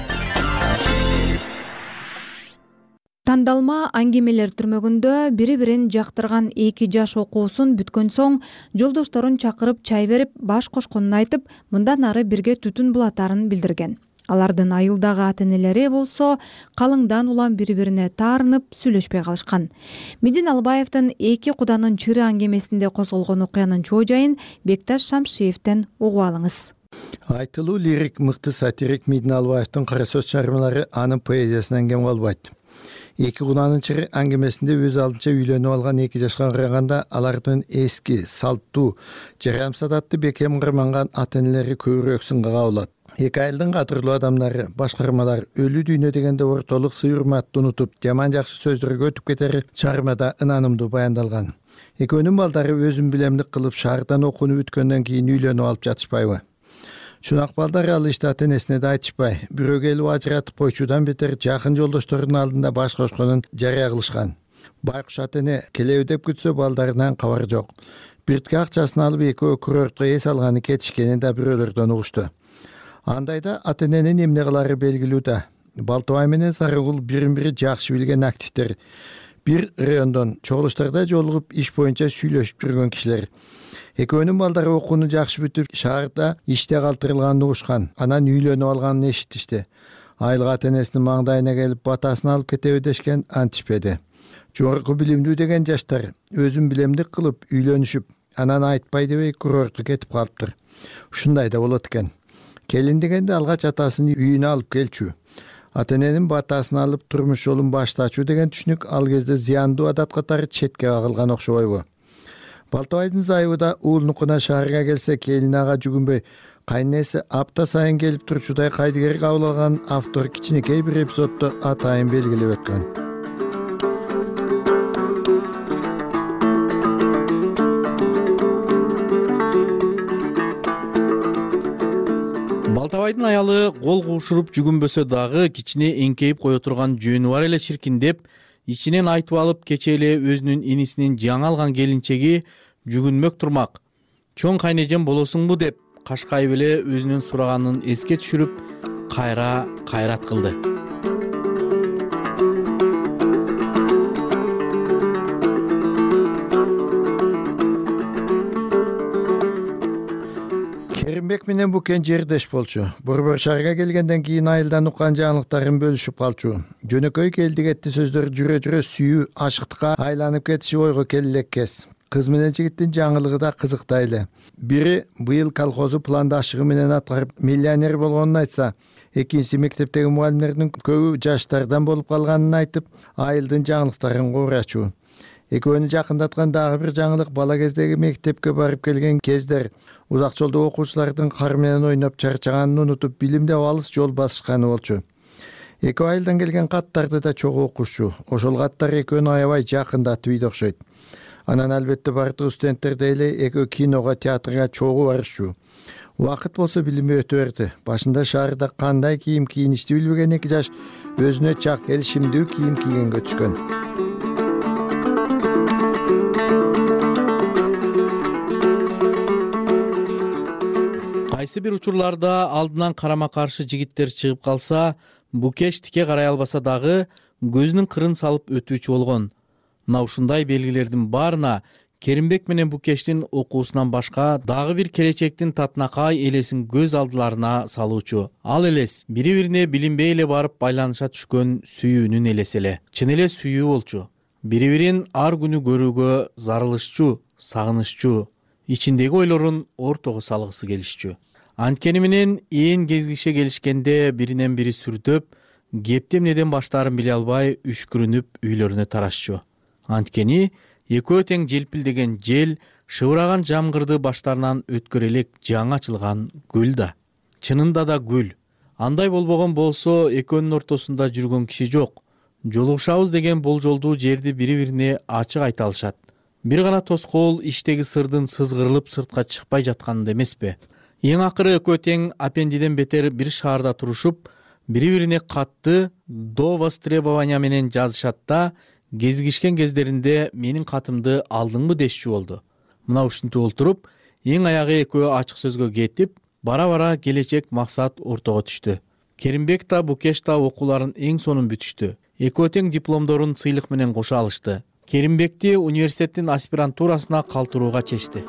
Тандалма аңгемелер түрмөгүндө бири-бирин жактырган эки жаш окуусун бүткөн соң жолдошторун чакырып чай берип баш кошконун айтып, мындан ары бирге түтүн булатарын билдирген. Алардын айылдагы ата-энелери болсо калыңдан улам бири-бирине таарынып сүйлөшпөй калышкан. Медин Албаевдин эки куданын чыры аңгемесинде козголгон окуянын чоо жайын Бекташ Шамшиевден угуп алыңыз. Айтылуу лирик мыкты сатирик Медин Албаевдин кара сөз чыгармалары анын поэзиясынан кем калбайт. Эки куданын чыры аңгемесинде өз алдынча үйлөнүп алган эки жашка караганда алардын эски, салттуу, жарам садатты бекем кырманган ата-энелери көбүрөөк сынга кабылат. Эки айылдын кадырлуу адамдары, башкармалар өлү дүйнө дегенде ортолук сый-урматты унутуп, жаман жакшы сөздөргө өтүп кетери чыгармада ынанымдуу баяндалган. Экөөнүн балдары өзүн билемдик кылып шаардан окууну бүткөндөн кийин үйлөнүп алып жатышпайбы? Чунак балдар ал ишти ата-энесине да айтышпай, бирөө келип ажыратып койчудан бетер жакын жолдошторунун алдында баш кошконун жарыя кылышкан. Байкуш ата-эне келеби деп күтсө балдарынан кабар жок. Биртке акчасын алып экөө курортко эс алганы кетишкени да бирөөлөрдөн угушту. Андайда ата-эненин эмне кылары белгилүү да. Балтыбай менен Сарыгул бирин-бири жакшы билген активдер. Бир райондон чогулуштарда жолугуп иш боюнча сүйлөшүп жүргөн кишилер. Экөөнүн балдары окууну жакшы бүтүп, шаарда иште калтырылганын угушкан. Анан үйлөнүп алганын эшиттишти. Айылга ата-энесинин маңдайына келип батасын алып кетеби дешкен антишпеди. Жогорку билимдүү деген жаштар өзүн билемдик кылып үйлөнүшүп, анан айтпай дебей курортко кетип калыптыр. Ушундай да болот экен. Келин дегенде алгач атасынын үйүнө алып келчү. Ата-эненин батасын алып турмуш жолун баштачу деген түшүнүк ал кезде зыяндуу адат катары четке кагылган окшобойбу? Балтыбайдын зайыбы да уулнукуна шаарга келсе келин ага жүгүнбөй, кайнеси апта сайын келип турчудай кайдыгер кабыл алган автор кичинекей бир эпизоддо атайын белгилеп өткөн. Балтабайдын аялы кол куушуруп жүгүнбөсө дагы кичине эңкейип кое турган жөнү бар эле чиркин деп ичинен айтып алып кечээ эле өзүнүн инисинин жаңы алган келинчеги жүгүнмөк турмак. Чоң кайнежем болосуңбу деп кашкайып эле өзүнүн сураганын эске түшүрүп кайра кайрат кылды. Керимбек менен Букен жердеш болчу. Борбор шаарга келгенден кийин айылдан уккан жаңылыктарын бөлүшүп калчу. Жөнөкөй келдик этти сөздөр жүрө жүрө сүйүү ашыктыкка айланып кетиши ойго келе кез. Кыз менен жигиттин жаңылыгы да кызыктай эле. Бири быйыл колхозу пландашыгы менен аткарып миллионер болгонун айтса, экинчиси мектептеги мугалимдердин көбү жаштардан болуп калганын айтып, айылдын жаңылыктарын коорачу. Экөөнү жакындаткан дагы бир жаңылык бала кездеги мектепке барып келген кездер узак жолдо окуучулардын кар менен ойноп чарчаганын унутуп билимде алыс жол басышканы болчу. Эки айылдан келген каттарды да чогуу окушчу. Ошол каттар экөөнү аябай жакындатып ийди окшойт. Анан албетте бардык студенттер деле экөө киного, театрга чогуу барышчу. Убакыт болсо билими өтө берди. Башында шаарда кандай кийим кийиништи билбеген эки жаш өзүнө чак элшимдүү кийим кийгенге түшкөн. Кайсы бир учурларда алдынан карама каршы жигиттер чыгып калса, Букеш тике карай албаса дагы көзүнүн кырын салып өтүүчү болгон. Мына ушундай белгилердин баарына Керимбек менен Букештин окуусунан башка дагы бир келечектин татынакай элесин көз алдыларына салуучу. Ал элес бири-бирине билинбей эле барып байланыша түшкөн сүйүүнүн элеси эле. Чын эле сүйүү болчу. Бири-бирин ар күнү көрүүгө зарылышчу, сагынышчу, ичиндеги ойлорун ортого салгысы келишчү. Анткени менен ээн кезгише келишкенде биринен бири сүрдөп, кепти эмнеден баштаарын биле албай үшкүрүнүп үйлөрүнө тарашчу. Анткени экөө тең желпилдеген жел, шыбыраган жамгырды баштарынан өткөр элек жаңы ачылган гүл да. Чынында да гүл. Андай болбогон болсо экөөнүн ортосунда жүргөн киши жок. Жолугушабыз деген болжолдуу жерди бири-бирине ачык айта алышат. Бир гана тоскоол иштеги сырдын сызгырылып сыртка чыкпай жатканында эмеспи? Эң акыры экөө тең апендиден бетер бир шаарда турушуп, бири-бирине катты до востребования менен жазышат да, кезигишкен кездеринде менин катымды алдыңбы дешчү болду. Мына ушинтип олтуруп, эң аягы экөө ачык сөзгө кетип, бара-бара келечек максат ортого түштү. Керимбек да Букеш да окууларын эң сонун бүтүштү. Экөө тең дипломдорун сыйлык менен кошо алышты. Керимбекти университеттин аспирантурасына калтырууга чечти.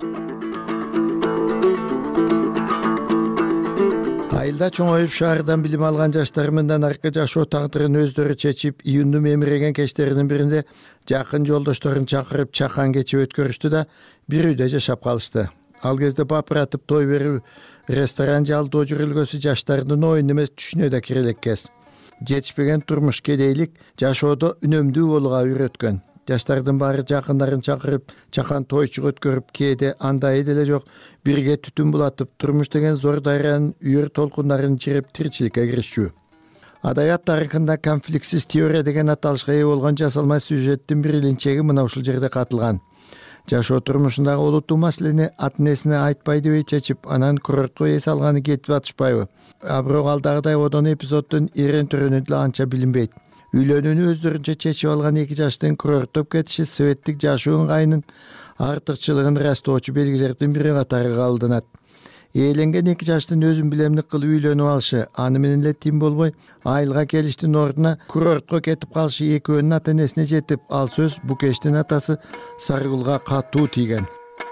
Айылда чоңоюп шаардан билим алган жаштар мындан аркы жашоо тагдырын өздөрү чечип, июндун мемиреген кечтеринин биринде жакын жолдошторун чакырып чакан кечи өткөрүштү да бир үйдө жашап калышты. Ал кезде бапыратып той берүү, ресторан жалдоо жүрүлгөсү жаштардын оюн эмес түшүнө да кире элеккес. Жетишпеген турмуш кедейлик жашоодо үнөмдүү болууга үйрөткөн. Жаштардын баары жакындарын чакырып, чакан тойчук өткөрүп, кээде андай деле жок, бирге түтүн булатып, турмуш деген зор дарыянын үйөр толкундарын чиреп тиричиликке киришчү. Адабият тарыхында конфликтсиз теория деген аталышка ээ болгон жасалма сюжеттин бир илинчеги мына ушул жерде катылган. Жашоо турмушундагы олуттуу маселени ата-энесине айтпай дебей чечип, анан курортко эс алганы кетип атышпайбы? А бирок ал дагыдай одон эпизоддун эрен төрөнү деле анча билинбейт. Үйлөнүүнү өздөрүнчө чечип алган эки жаштын курорттоп кетиши советтик жашоо ыңгайынын артыкчылыгын ырастоочу белгилердин бири катары кабылданат. Ээленген эки жаштын өзүн билемдик кылып үйлөнүп алышы, аны менен эле тим болбой, айылга келиштин ордуна курортко кетип калышы экөөнүн ата-энесине жетип, ал сөз Букештин атасы Сарыгулга катуу тийген.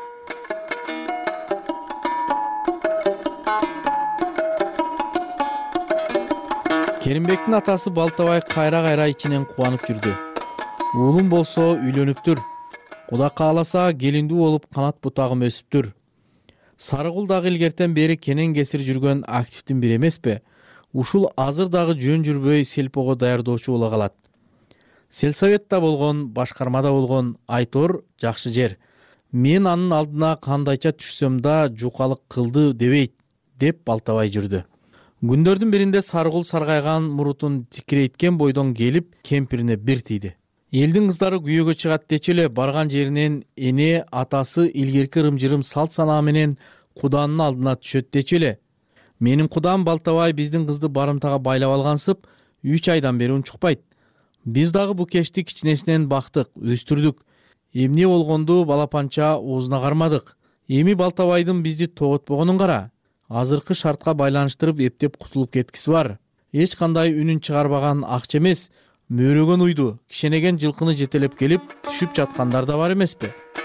Керимбектин атасы Балтабай кайра-кайра ичинен кубанып жүрдү. Уулум болсо үйлөнүптүр. Куда кааласа келиндүү болуп канат бутагым өсүптүр. Сарыгул дагы илгертен бери кенен кесир жүргөн активдин бири эмеспи? Ушул азыр дагы жөн жүрбөй селпого даярдоочу боло калат. Сельсоветта болгон, башкармада болгон Айтор жакшы жер. Мен анын алдына кандайча түшсөм да жукалык кылды дебейт, деп Балтабай жүрдү. Күндөрдүн биринде Сарыгул саргайган мурутун тикирейткен бойдон келип, кемпирине бир тийди. Элдин кыздары күйөөгө чыгат дечи эле барган жеринен эне атасы илгерки ырым-жырым салт санаа менен Куданын алдына түшөт дечи эле. Менин кудам Балтабай биздин кызды барымтага байлап алгансып үч айдан бери унчукпайт. Биз дагы бу кечти кичинесинен бактык, өстүрдүк. Эмне болгонду балапанча оозуна кармадык. Эми Балтабайдын бизди тоготпогонун кара. Азыркы шартка байланыштырып эптеп кутулуп кеткиси бар. Эч кандай үнүн чыгарбаган акча эмес, мөөрөгөн уйду, кишенеген жылкыны жетелеп келип түшүп жаткандар да бар эмеспи?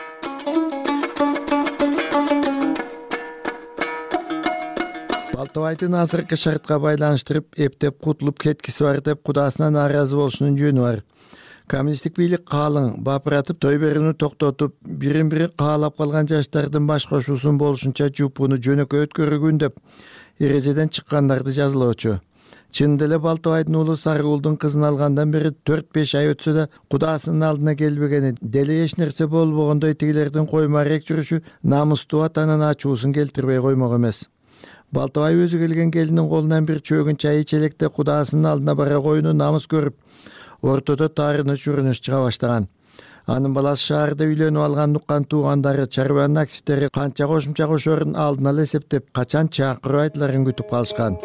Балтабайдын азыркы шартка байланыштырып эптеп кутулуп кеткиси бар деп кудасына нааразы болушунун жөнү бар. Коммунисттик бийлик каалың бапыратып той берүүнү токтотуп, бирин бири каалап калган жаштардын баш кошуусун болушунча жупууну жөнөкөй өткөргүн деп эрежеден чыккандарды жазалоочу. Чынында эле Балтабайдын уулу Сарыгулдун кызын алгандан бери төрт беш ай өтсө да кудасынын алдына келбегени, деле эч нерсе болбогондой тигилердин коймо арек жүрүшү намустуу атанын ачуусун келтирбей коймок эмес. Балтабай өзү келген келинин колунан бир чөгүн чай ич электе кудасынын алдына бара коюуну намыс көрүп, ортодо таарыныч үрүнүш чыга баштаган. Анын баласы шаарда үйлөнүп алган уккан туугандары, чарбанын активдери канча кошумча кошорун алдын ала эсептеп, качан чакыруу айтыларын күтүп калышкан.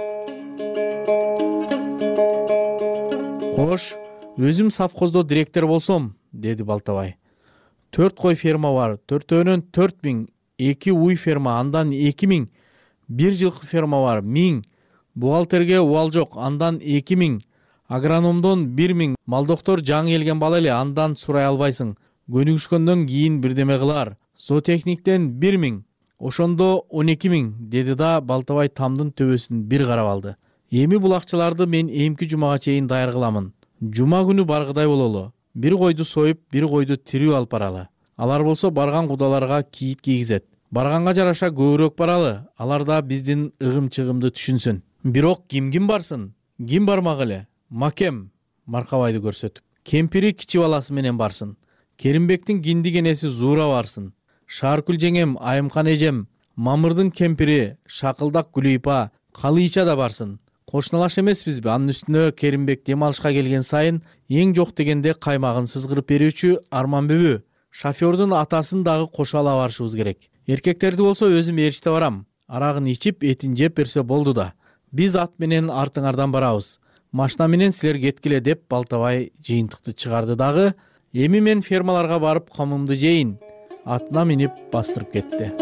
Кош, өзүм совхоздо директор болсом, деди Балтабай. Төрт кой ферма бар, төртөөнөн төрт миң, эки уй ферма, андан эки миң, бир жылкы ферма бар, миң, бухгалтерге убал жок, андан эки миң, агрономдон бир миң, малдоктор жаңы келген бала эле, андан сурай албайсың. Көнүгүшкөндөн кийин бирдеме кылар. Зоотехниктен бир миң, ошондо он эки миң, деди да Балтабай тамдын төбөсүн бир карап алды. Эми бул акчаларды мен эмки жумага чейин даяр кыламын. Жума күнү баргыдай бололу. Бир койду союп, бир койду тирүү алып баралы. Алар болсо барган кудаларга кийит кийгизет. Барганга жараша көбүрөөк баралы. Алар да биздин ыгым-чыгымды түшүнсүн. Бирок ким ким барсын? Ким бармак эле? Макем, Маркабайды көрсөтүп. Кемпири кичи баласы менен барсын. Керимбектин киндик энеси Зуура барсын. Шааркүл жеңем, Айымкан эжем, Мамырдын кемпири, Шакылдак Гүлүйпа, Калыйча да барсын. Кошуналаш эмеспизби? Анын үстүнө Керимбек дем алышка келген сайын эң жок дегенде каймагын сызгырып берүүчү Арман бөбө, шофёрдун атасын дагы кошо ала барышыбыз керек. Эркектерди болсо өзүм ээрчите барам. Арагын ичип, этин жеп берсе болду да. Биз ат менен артыңардан барабыз. Машина менен силер кеткиле деп Балтабай жыйынтыкты чыгарды дагы. Эми мен фермаларга барып комумду жейин. Атына минип бастырып кетти.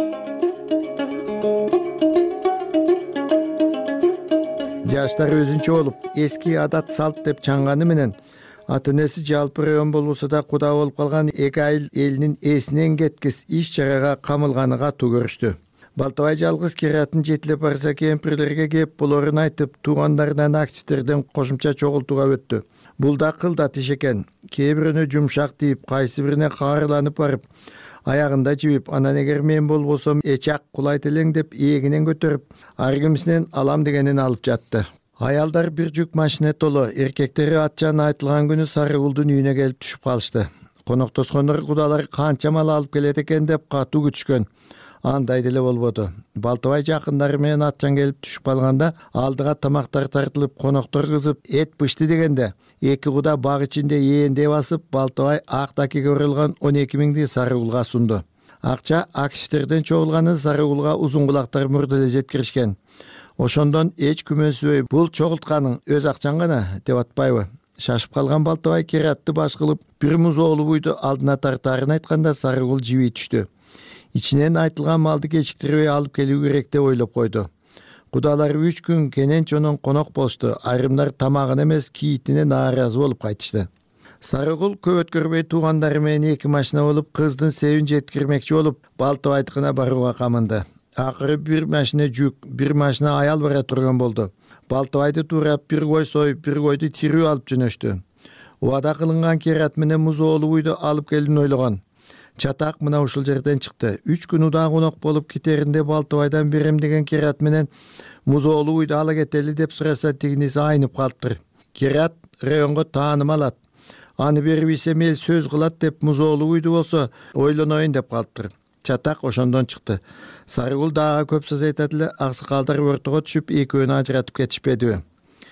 Жаштар өзүнчө болуп, эски адат салт деп чаңганы менен ата энеси жалпы район болбосо да куда болуп калган эки айыл элинин эсинен кеткис иш чарага камылганы катуу көрүштү. Балтабай жалгыз киратын жетилеп барса кемпирлерге кеп болорун айтып, туугандарынан активдерден кошумча чогултууга өттү. Бул да кылдат иш экен. Кээ бирөөнө жумшак тийип, кайсы бирине каарыланып барып, аягында жибип, анан эгер мен болбосом эчак кулайт элең деп эгинен көтөрүп, ар кимисинен алам дегенин алып жатты. Аялдар бир жүк машина толо, эркектери атчан айтылган күнү Сарыгулдун үйүнө келип түшүп калышты. Коноктоскондор кудалар канча мал алып келет экен деп катуу күтүшкөн. Андай деле болбоду. Балтабай жакындары менен атчан келип түшүп калганда, алдыга тамактар тартылып, коноктор кызып, эт бышты дегенде, эки куда баг ичинде ээндей басып, Балтабай ак такиге урулган он эки миңди Сарыгулга сунду. Акча активдерден чогулганы Сарыгулга узун кулактар мурда эле жеткиришкен. Ошондон эч күмөнсүнбөй, бул чогултканың өз акчаң гана деп атпайбы? Шашып калган Балтабай кератты баш кылып, бир муз оолу буйду алдына тартаарын айтканда Сарыгул жибий түштү. Ичинен айтылган малды кечиктирбей алып келүү керек деп ойлоп койду. Кудалар үч күн кенен чонон конок болушту. Айрымдар тамагын эмес, кийитине нааразы болуп кайтышты. Сарыгул көп өткөрбөй туугандары менен эки машина болуп, кыздын себин жеткирмекчи болуп, Балтабайдыкына барууга камынды. Акыры бир машина жүк, бир машина аял бара турган болду. Балтабайды туурап, бир кой союп, бир койду тирүү алып жөнөштү. Убада кылынган керат менен муз оолу буйду алып келүүнү ойлогон. Чатак мына ушул жерден чыкты. Үч күн удаа конок болуп кетеринде Балтабайдан берем деген керат менен муз оолу буйду ала кетели деп сураса, тигиниси айнып калыптыр. Керат районго тааным алат. Аны берип ийсем эл сөз кылат деп муз оолу буйду болсо ойлоноюн деп калыптыр. Чатак ошондон чыкты. Сарыгул дагы көп сөз айтат эле, аксакалдар ортого түшүп экөөнү ажыратып кетишпедиби?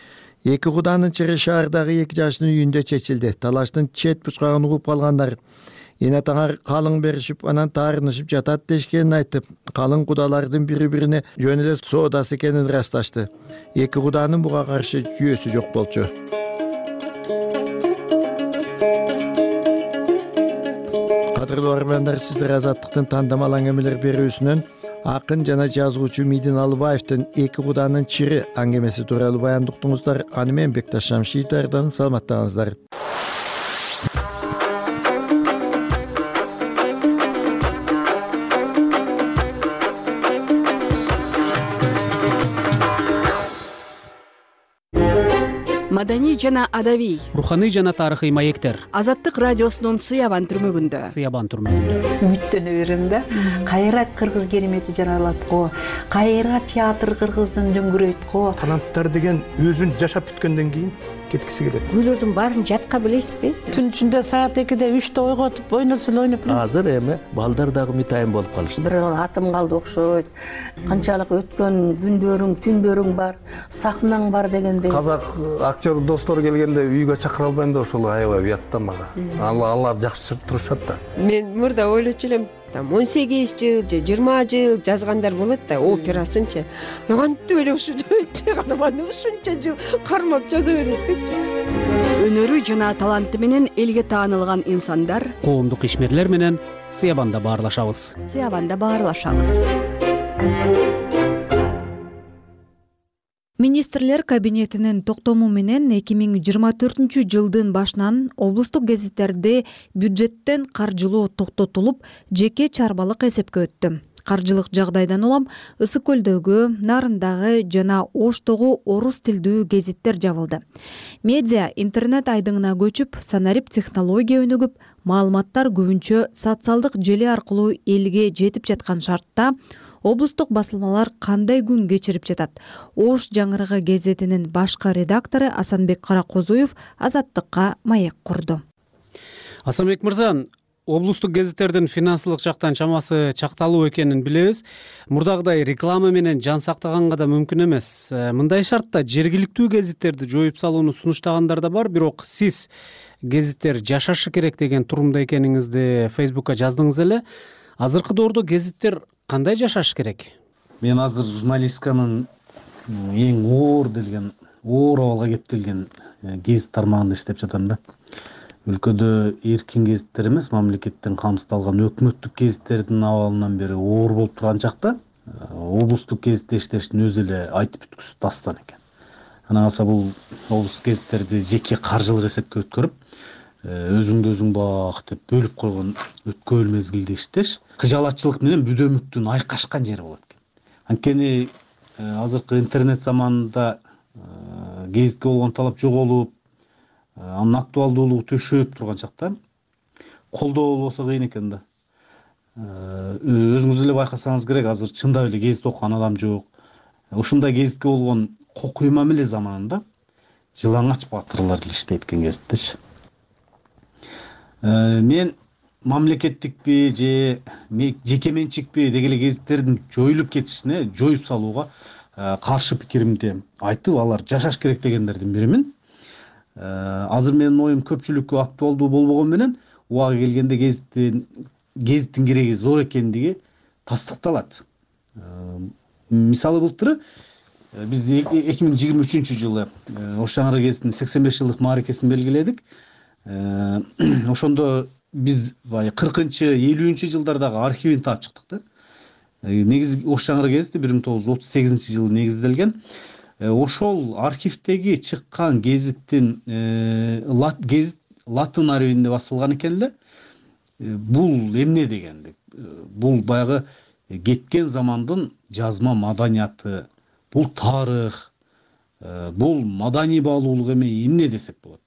Эки куданын чыры шаардагы эки жаштын үйүндө чечилди. Талаштын чет бушкагын угуп калгандар эне таңар калың беришип анан таарынышып жатат дешкенин айтып, калың кудалардын бири бирине жөн эле соодасы экенин ырасташты. Эки куданын буга каршы жүйөсү жок болчу. Кадырлуу армяндар, сиздер Азаттыктын тандамал аңгемелер берүүсүнөн акын жана жазуучу Мидин Алыбаевдин эки куданын чири аңгемеси тууралуу баян уктуңуздар. Аны менен Бекташ Шамшиев даярданып, саламаттаңыздар. Маданий жана адабий, руханий жана тарыхый маектер. Азаттык радиосунун Сыябан түрмөгүндө. Сыябан түрмөгүндө. Үмүттөнө берем да. Кайра кыргыз керемети жаралат го. Кайра театр кыргыздын дөңгүрөйт го. Таланттар деген өзүн жашап бүткөндөн кийин кеткиси келет. Күйлөрдүн баарын жатка билесизби? Түн ичинде саат экиде үчтө ойготуп ойносул ойноп. Азыр эми балдар дагы мытайын болуп калышты. Бир атым калды окшойт. Канчалык өткөн күндөрүң, түндөрүң бар, сахнаң бар дегендей. Казак актер достор келгенде үйгө чакыра албайм да ошол аябай уятта мага. Алар жакшы турушат да. Мен мурда ойлочу элем, там он сегиз жыл же жыйырма жыл жазгандар болот да, операсынчы. Кантип эле ушу чыгарманы ушунча жыл кармап жаза берет деп. Өнөрү жана таланты менен элге таанылган инсандар коомдук ишмерлер менен Сыябанда баарлашабыз. Сыябанда баарлашабыз. Министрлер кабинетинин токтому менен эки миң жыйырма төртүнчү жылдын башынан облустук гезиттерди бюджеттен каржылоо токтотулуп, жеке чарбалык эсепке өттү. Каржылык жагдайдан улам Ысык көлдөгү, Нарындагы жана Оштогу орус тилдүү гезиттер жабылды. Медиа интернет айдыңына көчүп, санарип технология өнүгүп, маалыматтар көбүнчө социалдык желе аркылуу элге жетип жаткан шартта облустук басылмалар кандай күн кечирип жатат? Ош жаңырыгы гезитинин башкы редактору Асанбек Каракозуев Азаттыкка маек курду. Асанбек мырза, облустук гезиттердин финансылык жактан чамасы чакталуу экенин билебиз. Мурдагыдай реклама менен жан сактаганга да мүмкүн эмес. Мындай шартта жергиликтүү гезиттерди жоюп салууну сунуштагандар да бар, бирок сиз гезиттер жашашы керек деген турумда экениңизди Фейсбукка жаздыңыз эле. Азыркы доордо гезиттер кандай жашаш керек? Мен азыр журналистканын эң оор делген, оор абалга кептелген гезит тармагында иштеп жатам да. Өлкөдө эркин гезиттер эмес, мамлекеттен камсыздалган өкмөттүк гезиттердин абалынан бери оор болуп турган чакта облустук гезитте иштештин өзү эле айтып бүткүсүз дастан экен. Ана калса бул облустук гезиттерди жеке каржылык эсепке өткөрүп, өзүңдү өзүң бак деп бөлүп койгон өткөл мезгилде иштеш кыжалатчылык менен бүдөмүктүн айкашкан жери болот экен. Анткени азыркы интернет заманында гезитке болгон талап жоголуп, анын актуалдуулугу төшөп турган чакта колдоо болбосо кыйын экен да. Өзүңүз эле байкасаңыз керек, азыр чындап эле гезит окуган адам жок. Ушундай гезитке болгон кокуйма меле заманында жылаңач батырлар эле иштейт экен гезиттечи. Мен мамлекеттикпи же жеке менчикпи дегеле гезиттердин жоюлуп кетишине, жоюп салууга каршы пикиримди айтып, алар жашаш керек дегендердин биримин. Азыр менин оюм көпчүлүккө актуалдуу болбогон менен убагы келгенде гезиттин гезиттин кереги зор экендиги тастыкталат. Мисалы былтыры биз эки миң жыйырма үчүнчү жылы Ош жаңырыгы гезитинин сексен беш жылдык мааракесин белгиледик. Ошондо биз бай кыркынчы элүүнчү жылдардагы архивин таап чыктык да. Негизи Ош жаңырыгы гезити бир миң тогуз жүз отуз сегизинчи жылы негизделген. Ошол архивдеги чыккан гезиттин гезит латын арабинде басылган экен эле. Бул эмне дегенди? Бул баягы кеткен замандын жазма маданияты, бул тарых, бул маданий баалуулук эме эмне десек болот.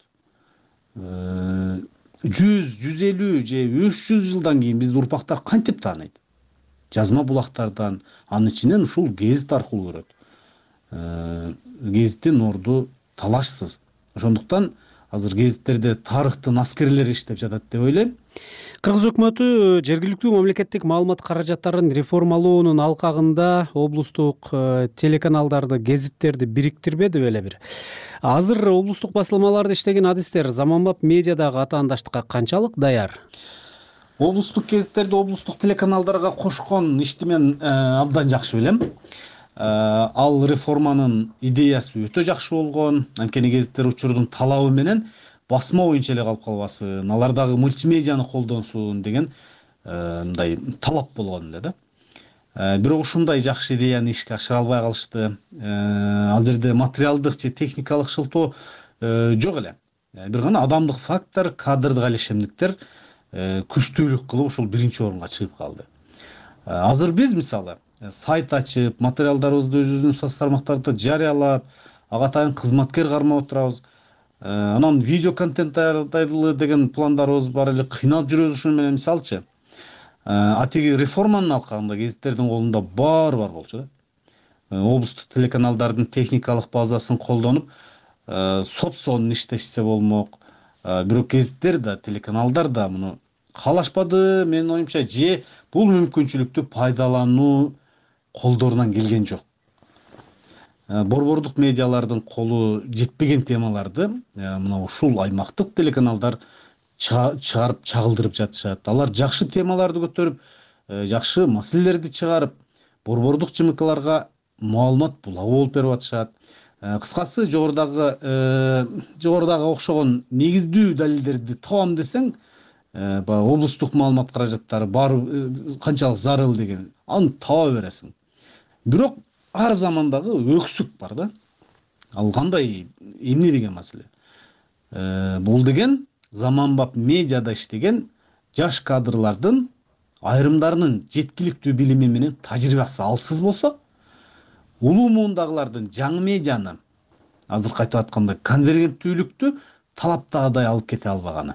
жүз, жүз элүү же үч жүз жылдан кийин биздин урпактар кантип тааныйт? Жазма булактардан, анын ичинен ушул гезит аркылуу көрөт. Гезиттин орду талашсыз. Ошондуктан азыр гезиттерде тарыхтын аскерлери иштеп жатат деп ойлойм. Кыргыз өкмөтү жергиликтүү мамлекеттик маалымат каражаттарын реформалоонун алкагында облустук телеканалдарды, гезиттерди бириктирбеди беле бир. Азыр облустук басылмаларда иштеген адистер заманбап медиадагы атаандаштыкка канчалык даяр? облустук гезиттерди облустук телеканалдарга кошкон ишти мен абдан жакшы билем. Ал реформанын идеясы өтө жакшы болгон. Анткени гезиттер учурдун талабы менен басма боюнча эле калып калбасын, алар дагы мультимедианы колдонсун деген мындай талап болгон эле да. Бирок ушундай жакшы идеяны ишке ашыра албай калышты. Ал жерде материалдык же техникалык шылтоо жок эле. Бир гана адамдык фактор, кадрдык алишемдиктер күчтүүлүк кылып ушул биринчи орунга чыгып калды. Азыр биз мисалы сайт ачып, материалдарыбызды өзүбүздүн соц тармактарда жарыялап, ага атайын кызматкер кармап отурабыз. Анан видео контент даярдайлы деген пландарыбыз бар эле, кыйналып жүрөбүз ушуну менен мисалчы. А тиги реформанын алкагында гезиттердин колунда бар бар болчу да. Облустук телеканалдардын техникалык базасын колдонуп, сопсонун иштешсе болмок. Бирок гезиттер да, телеканалдар да муну каалашпады, менин оюмча, же бул мүмкүнчүлүктү пайдалануу колдорунан келген жок. Борбордук медиалардын колу жетпеген темаларды мына ушул аймактык телеканалдар чыгарып чагылдырып жатышат. Алар жакшы темаларды көтөрүп, жакшы маселелерди чыгарып, борбордук жымыкаларга маалымат булагы болуп берип атышат. Кыскасы, жогорудагы жогорудагы окшогон негиздүү далилдерди табам десең, баягы облустук маалымат каражаттары бар канчалык зарыл деген аны таба бересиң. Бирок ар замандагы өксүк бар да. Ал кандай, эмне деген маселе? Бул деген заманбап медиада иштеген жаш кадрлардын айрымдарынын жеткиликтүү билими менен тажрыйбасы алсыз болсо, улуу муундагылардын жаңы медианы азыр айтып аткандай конвергенттүүлүктү талаптагыдай алып кете албаганы.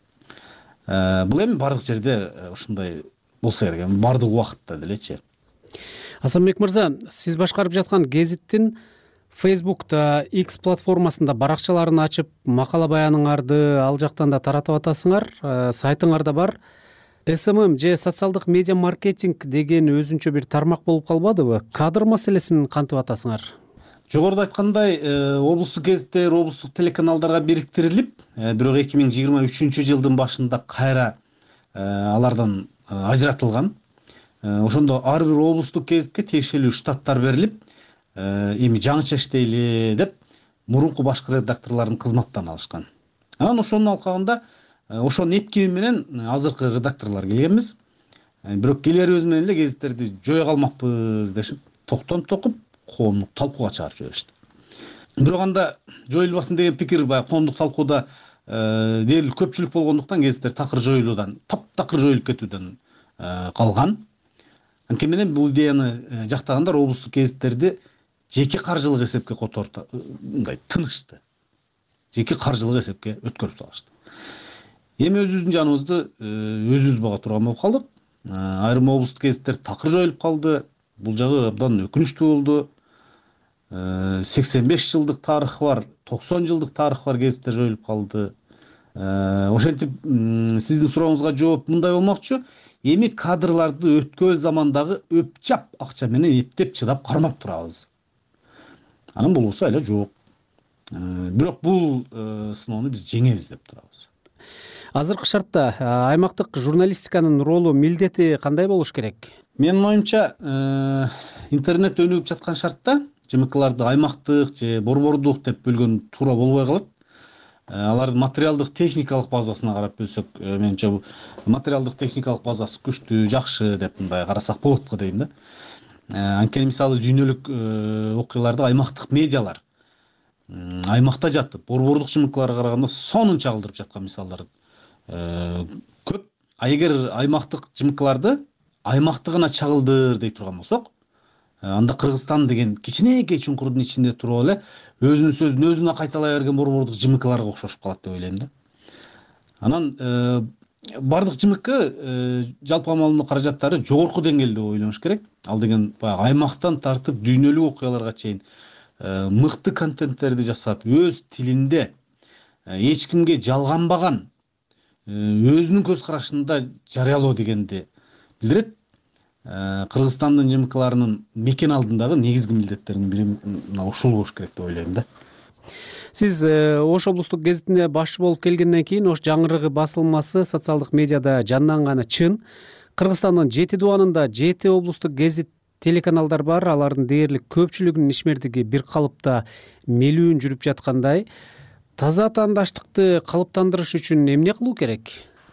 Бул эми бардык жерде ушундай болсо керек, бардык убакытта делечи. Асанбек мырза, сиз башкарып жаткан гезиттин Facebook'та, X платформасында баракчаларын ачып, макала баяныңарды ал жактан да таратып атасыңар, сайтыңарда бар. эс эм эм же социалдык медиа маркетинг деген өзүнчө бир тармак болуп калбадыбы? Кадр маселесин кантип атасыңар? Жогоруда айткандай, облустук гезиттер, облустук телеканалдарга бириктирилип, бирок эки миң жыйырма үчүнчү жылдын башында кайра алардан ажыратылган. Ошондо ар бир облустук гезитке тиешелүү штаттар берилип, эми жаңыча иштейли деп мурунку башкы редакторлордун кызматтан алышкан. Анан ошонун алкагында ошонун эткини менен азыркы редакторлор келгенбиз. Бирок келерибиз менен эле гезиттерди жое калмакпыз дешип, токтом токуп, коомдук талкууга чыгарып жиберишти. Бирок анда жоюлбасын деген пикир баягы коомдук талкууда дээрлик көпчүлүк болгондуктан гезиттер такыр жоюлуудан, таптакыр жоюлуп кетүүдөн калган. Анткени менен бул идеяны жактагандар облустук гезиттерди жеке каржылык эсепке которуп, мындай тынышты. Жеке каржылык эсепке өткөрүп салышты. Эми өзүбүздүн жаныбызды өзүбүз бага турган болуп калдык. Айрым облустук гезиттер такыр жоюлуп калды. Бул жагы абдан өкүнүчтүү болду. сексен беш жылдык тарыхы бар, токсон жылдык тарыхы бар гезиттер жоюлуп калды. Ошентип сиздин сурооңузга жооп мындай болмокчу. Эми кадрларды өткөн замандагы өпчап акча менен эптеп чыдап кармап турабыз. Анан болбосо эле жок. Бирок бул сыноону биз жеңебиз деп турабыз. Азыркы шартта аймактык журналистиканын ролу, милдети кандай болуш керек? Менин оюмча, интернет өнүгүп жаткан шартта жымыкаларды аймактык же борбордук деп бөлгөн туура болбой калат. Алардын материалдык техникалык базасына карап бөлсөк, менимче материалдык техникалык базасы күчтүү, жакшы деп мындай карасак болот го дейм да. Анткени мисалы дүйнөлүк окуяларды аймактык медиалар аймакта жатып, борбордук жымыкаларга караганда сонун чагылдырып жаткан мисалдар көп. А эгер аймактык жымыкаларды аймактыгына чагылдыр дей турган болсок, анда Кыргызстан деген кичинекей чуңкурдун ичинде туруп эле өзүнүн сөзүн өзүнө кайталай берген борбордук жымыкаларга окшошуп калат деп ойлойм да. Анан бардык жымыкы жалпы маалымат каражаттары жогорку деңгээлде ойлонуш керек. Ал деген баягы аймактан тартып дүйнөлүк окуяларга чейин мыкты контенттерди жасап, өз тилинде эч кимге жалганбаган өзүнүн көз карашында жарыялоо дегенди билдирет. Кыргызстандын жымыкаларынын мекен алдындагы негизги милдеттеринин бири ушул болуш керек деп ойлойм да. Сиз Ош облустук гезитине башчы болуп келгенден кийин Ош жаңырыгы басылмасы социалдык медиада жанданганы чын. Кыргызстандын жети дубанында жети облустук гезит телеканалдар бар. Алардын дээрлик көпчүлүгүнүн ишмердиги бир калыпта мелүүн жүрүп жаткандай. Таза атаандаштыкты калыптандырыш үчүн эмне кылуу керек?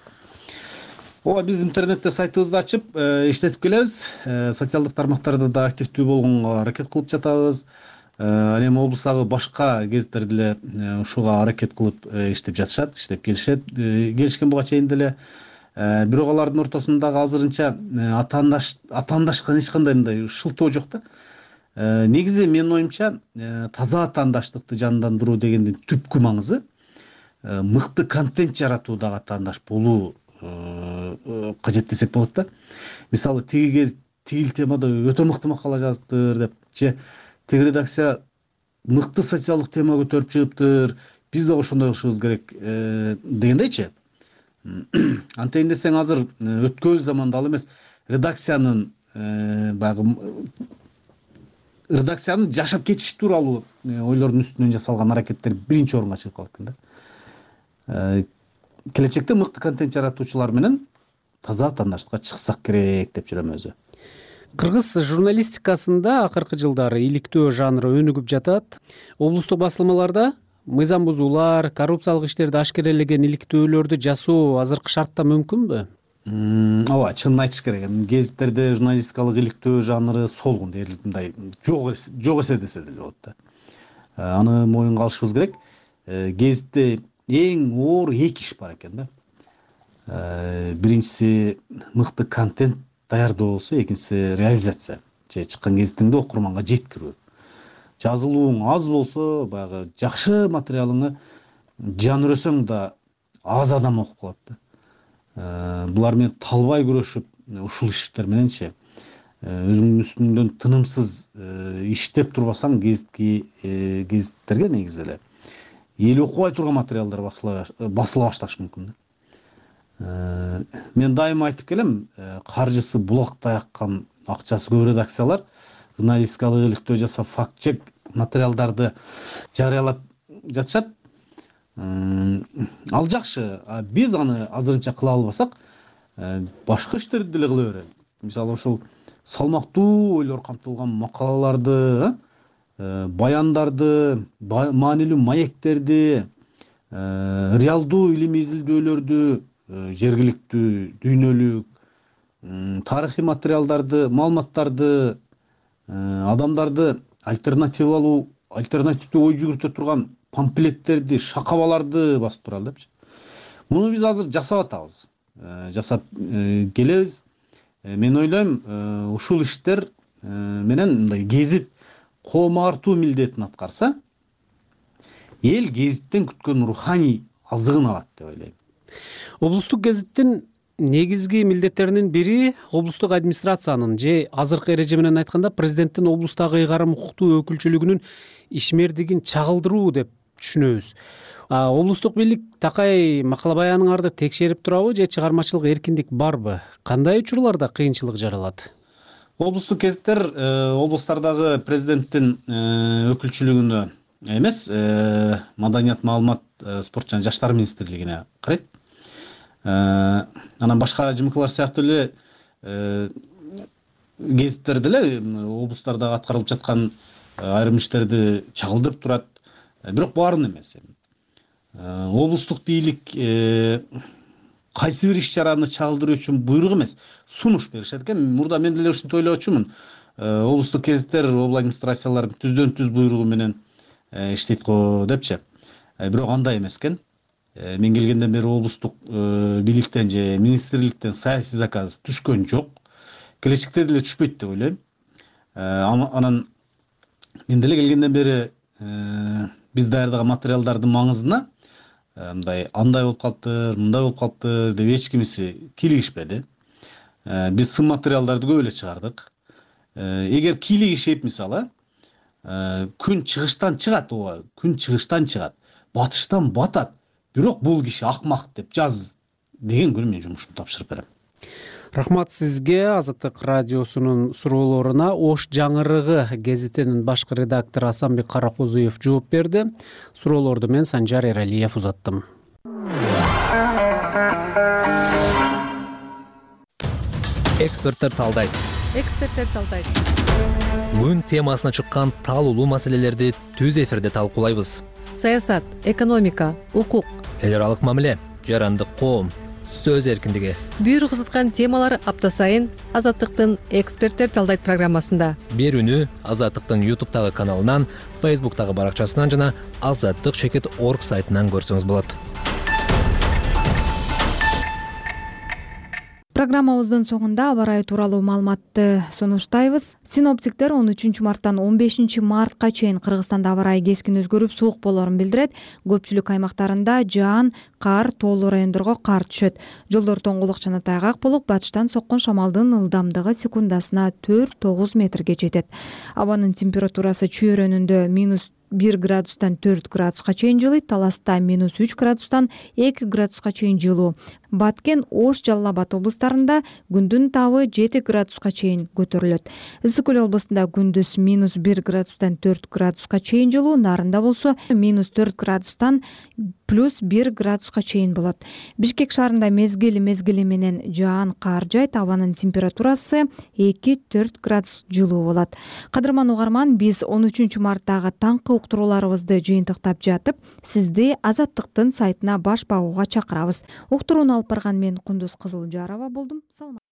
ооба, биз интернетте сайтыбызды ачып иштетип келебиз. Социалдык тармактарда да активдүү болгонго аракет кылып жатабыз. Ал эми облустагы башка гезиттер деле ушуга аракет кылып иштеп жатышат, иштеп келишет. Келишкен буга чейин деле. Бирок алардын ортосундагы азырынча атаандаш атаандашкан эч кандай мындай шылтоо жок да. Негизи менин оюмча таза атаандаштыкты жандандыруу дегендин түпкү маңызы мыкты контент жаратуудагы атаандаш болуу кажет десек болот да. Мисалы тиги кез тигил темада өтө мыкты макала жазыптыр деп, же тиги редакция мыкты социалдык тема көтөрүп чыгыптыр, биз да ошондой кылышыбыз керек дегендейчи. Антейин десең, азыр өткөн заманда ал эмес редакциянын баягы редакциянын жашап кетиш тууралуу ойлордун үстүнөн жасалган аракеттер биринчи орунга чыгып калат экен да. Келечекте мыкты контент жаратуучулар менен таза атаандаштыкка чыксак керек деп жүрөм өзү. Кыргыз журналистикасында акыркы жылдары иликтөө жанры өнүгүп жатат. Облустук басылмаларда мыйзам бузуулар, коррупциялык иштерди ашкерелеген иликтөөлөрдү жасоо азыркы шартта мүмкүнбү? Ооба, чынын айтыш керек. Гезиттерде журналистикалык иликтөө жанры солгун дээрлик мындай жок жок эсе десе деле болот да. Аны моюнга алышыбыз керек. Гезитте эң оор эки иш бар экен да. Биринчиси мыкты контент даярдоо болсо, экинчиси реализация. Же чыккан гезитиңди окурманга жеткирүү. Жазылууң аз болсо, баягы жакшы материалыңы жан өрөсөң да аз адам окуп калат да. Булар менен талбай күрөшүп, ушул иштер мененчи өзүңдүн үстүңдөн тынымсыз иштеп турбасаң, гезитки гезиттерге негизи эле эл окубай турган материалдар басыла башташы мүмкүн да. Мен дайыма айтып келем, каржысы булактай аккан, акчасы көп редакциялар журналистикалык иликтөө жасап, факт-чек материалдарды жарыялап жатышат. Ал жакшы, биз аны азырынча кыла албасак, башка иштерди деле кыла берели. Мисалы, ошол салмактуу ойлор камтылган макалаларды, баяндарды, маанилүү маектерди, реалдуу илимий изилдөөлөрдү, жергиликтүү, дүйнөлүк, тарыхый материалдарды, маалыматтарды, адамдарды альтернативалуу, альтернативдүү ой жүгүртө турган памфлеттерди, шакабаларды басып туралы депчи. Муну биз азыр жасап атабыз. Жасап келебиз. Мен ойлойм, ушул иштер менен мындай гезит коом артуу милдетин аткарса, эл гезиттен күткөн руханий азыгын алат деп ойлойм. Облустук гезиттин негизги милдеттеринин бири облустук администрациянын же азыркы эреже менен айтканда президенттин облустагы ыйгарым укуктуу өкүлчүлүгүнүн ишмердигин чагылдыруу деп түшүнөбүз. Облустук бийлик такай макала баяныңарды текшерип турабы же чыгармачылык эркиндик барбы? Кандай учурларда кыйынчылык жаралат? Облустук гезиттер облустардагы президенттин өкүлчүлүгүнө эмес, маданият, маалымат, спорт жана жаштар министрлигине карайт. Анан башка жымыкылар сыяктуу эле гезиттер деле облустарда аткарылып жаткан айрым иштерди чагылдырып турат. Бирок баарын эмес. Облустук бийлик кайсы бир иш-чараны чагылдыруу үчүн буйрук эмес, сунуш беришет экен. Мурда мен деле ушинтип ойлочумун. Облустук гезиттер обл администрациялардын түздөн түз буйругу менен иштейт го депчи. Бирок андай эмес экен. Мен келгенден бери облустук бийликтен же министрликтен саясий заказ түшкөн жок. Келечекте деле түшпөйт деп ойлойм. Анан мен деле келгенден бери биз даярдаган материалдардын маңызына мындай андай болуп калыптыр, мындай болуп калыптыр деп эч кимиси кийлигишпеди. Биз сын материалдарды көп эле чыгардык. Эгер кийлигишип, мисалы, күн чыгыштан чыгат, ооба, күн чыгыштан чыгат, батыштан батат. Бирок бул киши акмак деп жаз деген күнү мен жумушумду тапшырып берем. Рахмат сизге. Азаттык радиосунун суроолоруна Ош жаңырыгы гезитинин башкы редактору Асанбек Каракозуев жооп берди. Суроолорду мен Санжар Эралиев узаттым. Эксперттер талдайт. Эксперттер талдайт. Күн темасына чыккан талуулуу маселелерди түз эфирде талкуулайбыз. Саясат, экономика, укук, эл аралык мамиле, жарандык коом, сөз эркиндиги. Бүйүр кызыткан темалар апта сайын Азаттыктын Эксперттер талдайт программасында. Берүүнү Азаттыктын ютубтагы каналынан, фейсбуктагы баракчасынан жана азаттык чекит орг сайтынан көрсөңүз болот. Программабыздын соңунда аба ырайы тууралуу маалыматты сунуштайбыз. Синоптиктер он үчүнчү марттан он бешинчи мартка чейин Кыргызстанда аба ырайы кескин өзгөрүп, суук болорун билдирет. Көпчүлүк аймактарында жаан, кар, тоолуу райондорго кар түшөт. Жолдор тоңгулук жана тайгак болуп, батыштан соккон шамалдын ылдамдыгы секундасына төрт тогуз метрге жетет. Абанын температурасы чүйөрөнүндө минус бир градустан төрт градуска чейин жылыйт, Таласта минус үч градустан эки градуска чейин жылуу. Баткен, Ош, Жалал Абад облустарында күндүн табы жети градуска чейин көтөрүлөт. Ысык Көл областында күндүз минус бир градустан төрт градуска чейин жылуу, Нарында болсо минус төрт градустан плюс бир градуска чейин болот. Бишкек шаарында мезгил мезгили менен жаан, кар жайт, абанын температурасы эки төрт градус жылуу болот. Кадырман угарман, биз он үчүнчү марттагы таңкы уктурууларыбызды жыйынтыктап жатып, сизди Азаттыктын сайтына баш багууга чакырабыз. Уктурууну алып барган мен Кундуз Кызылжарова болдум. Саламат.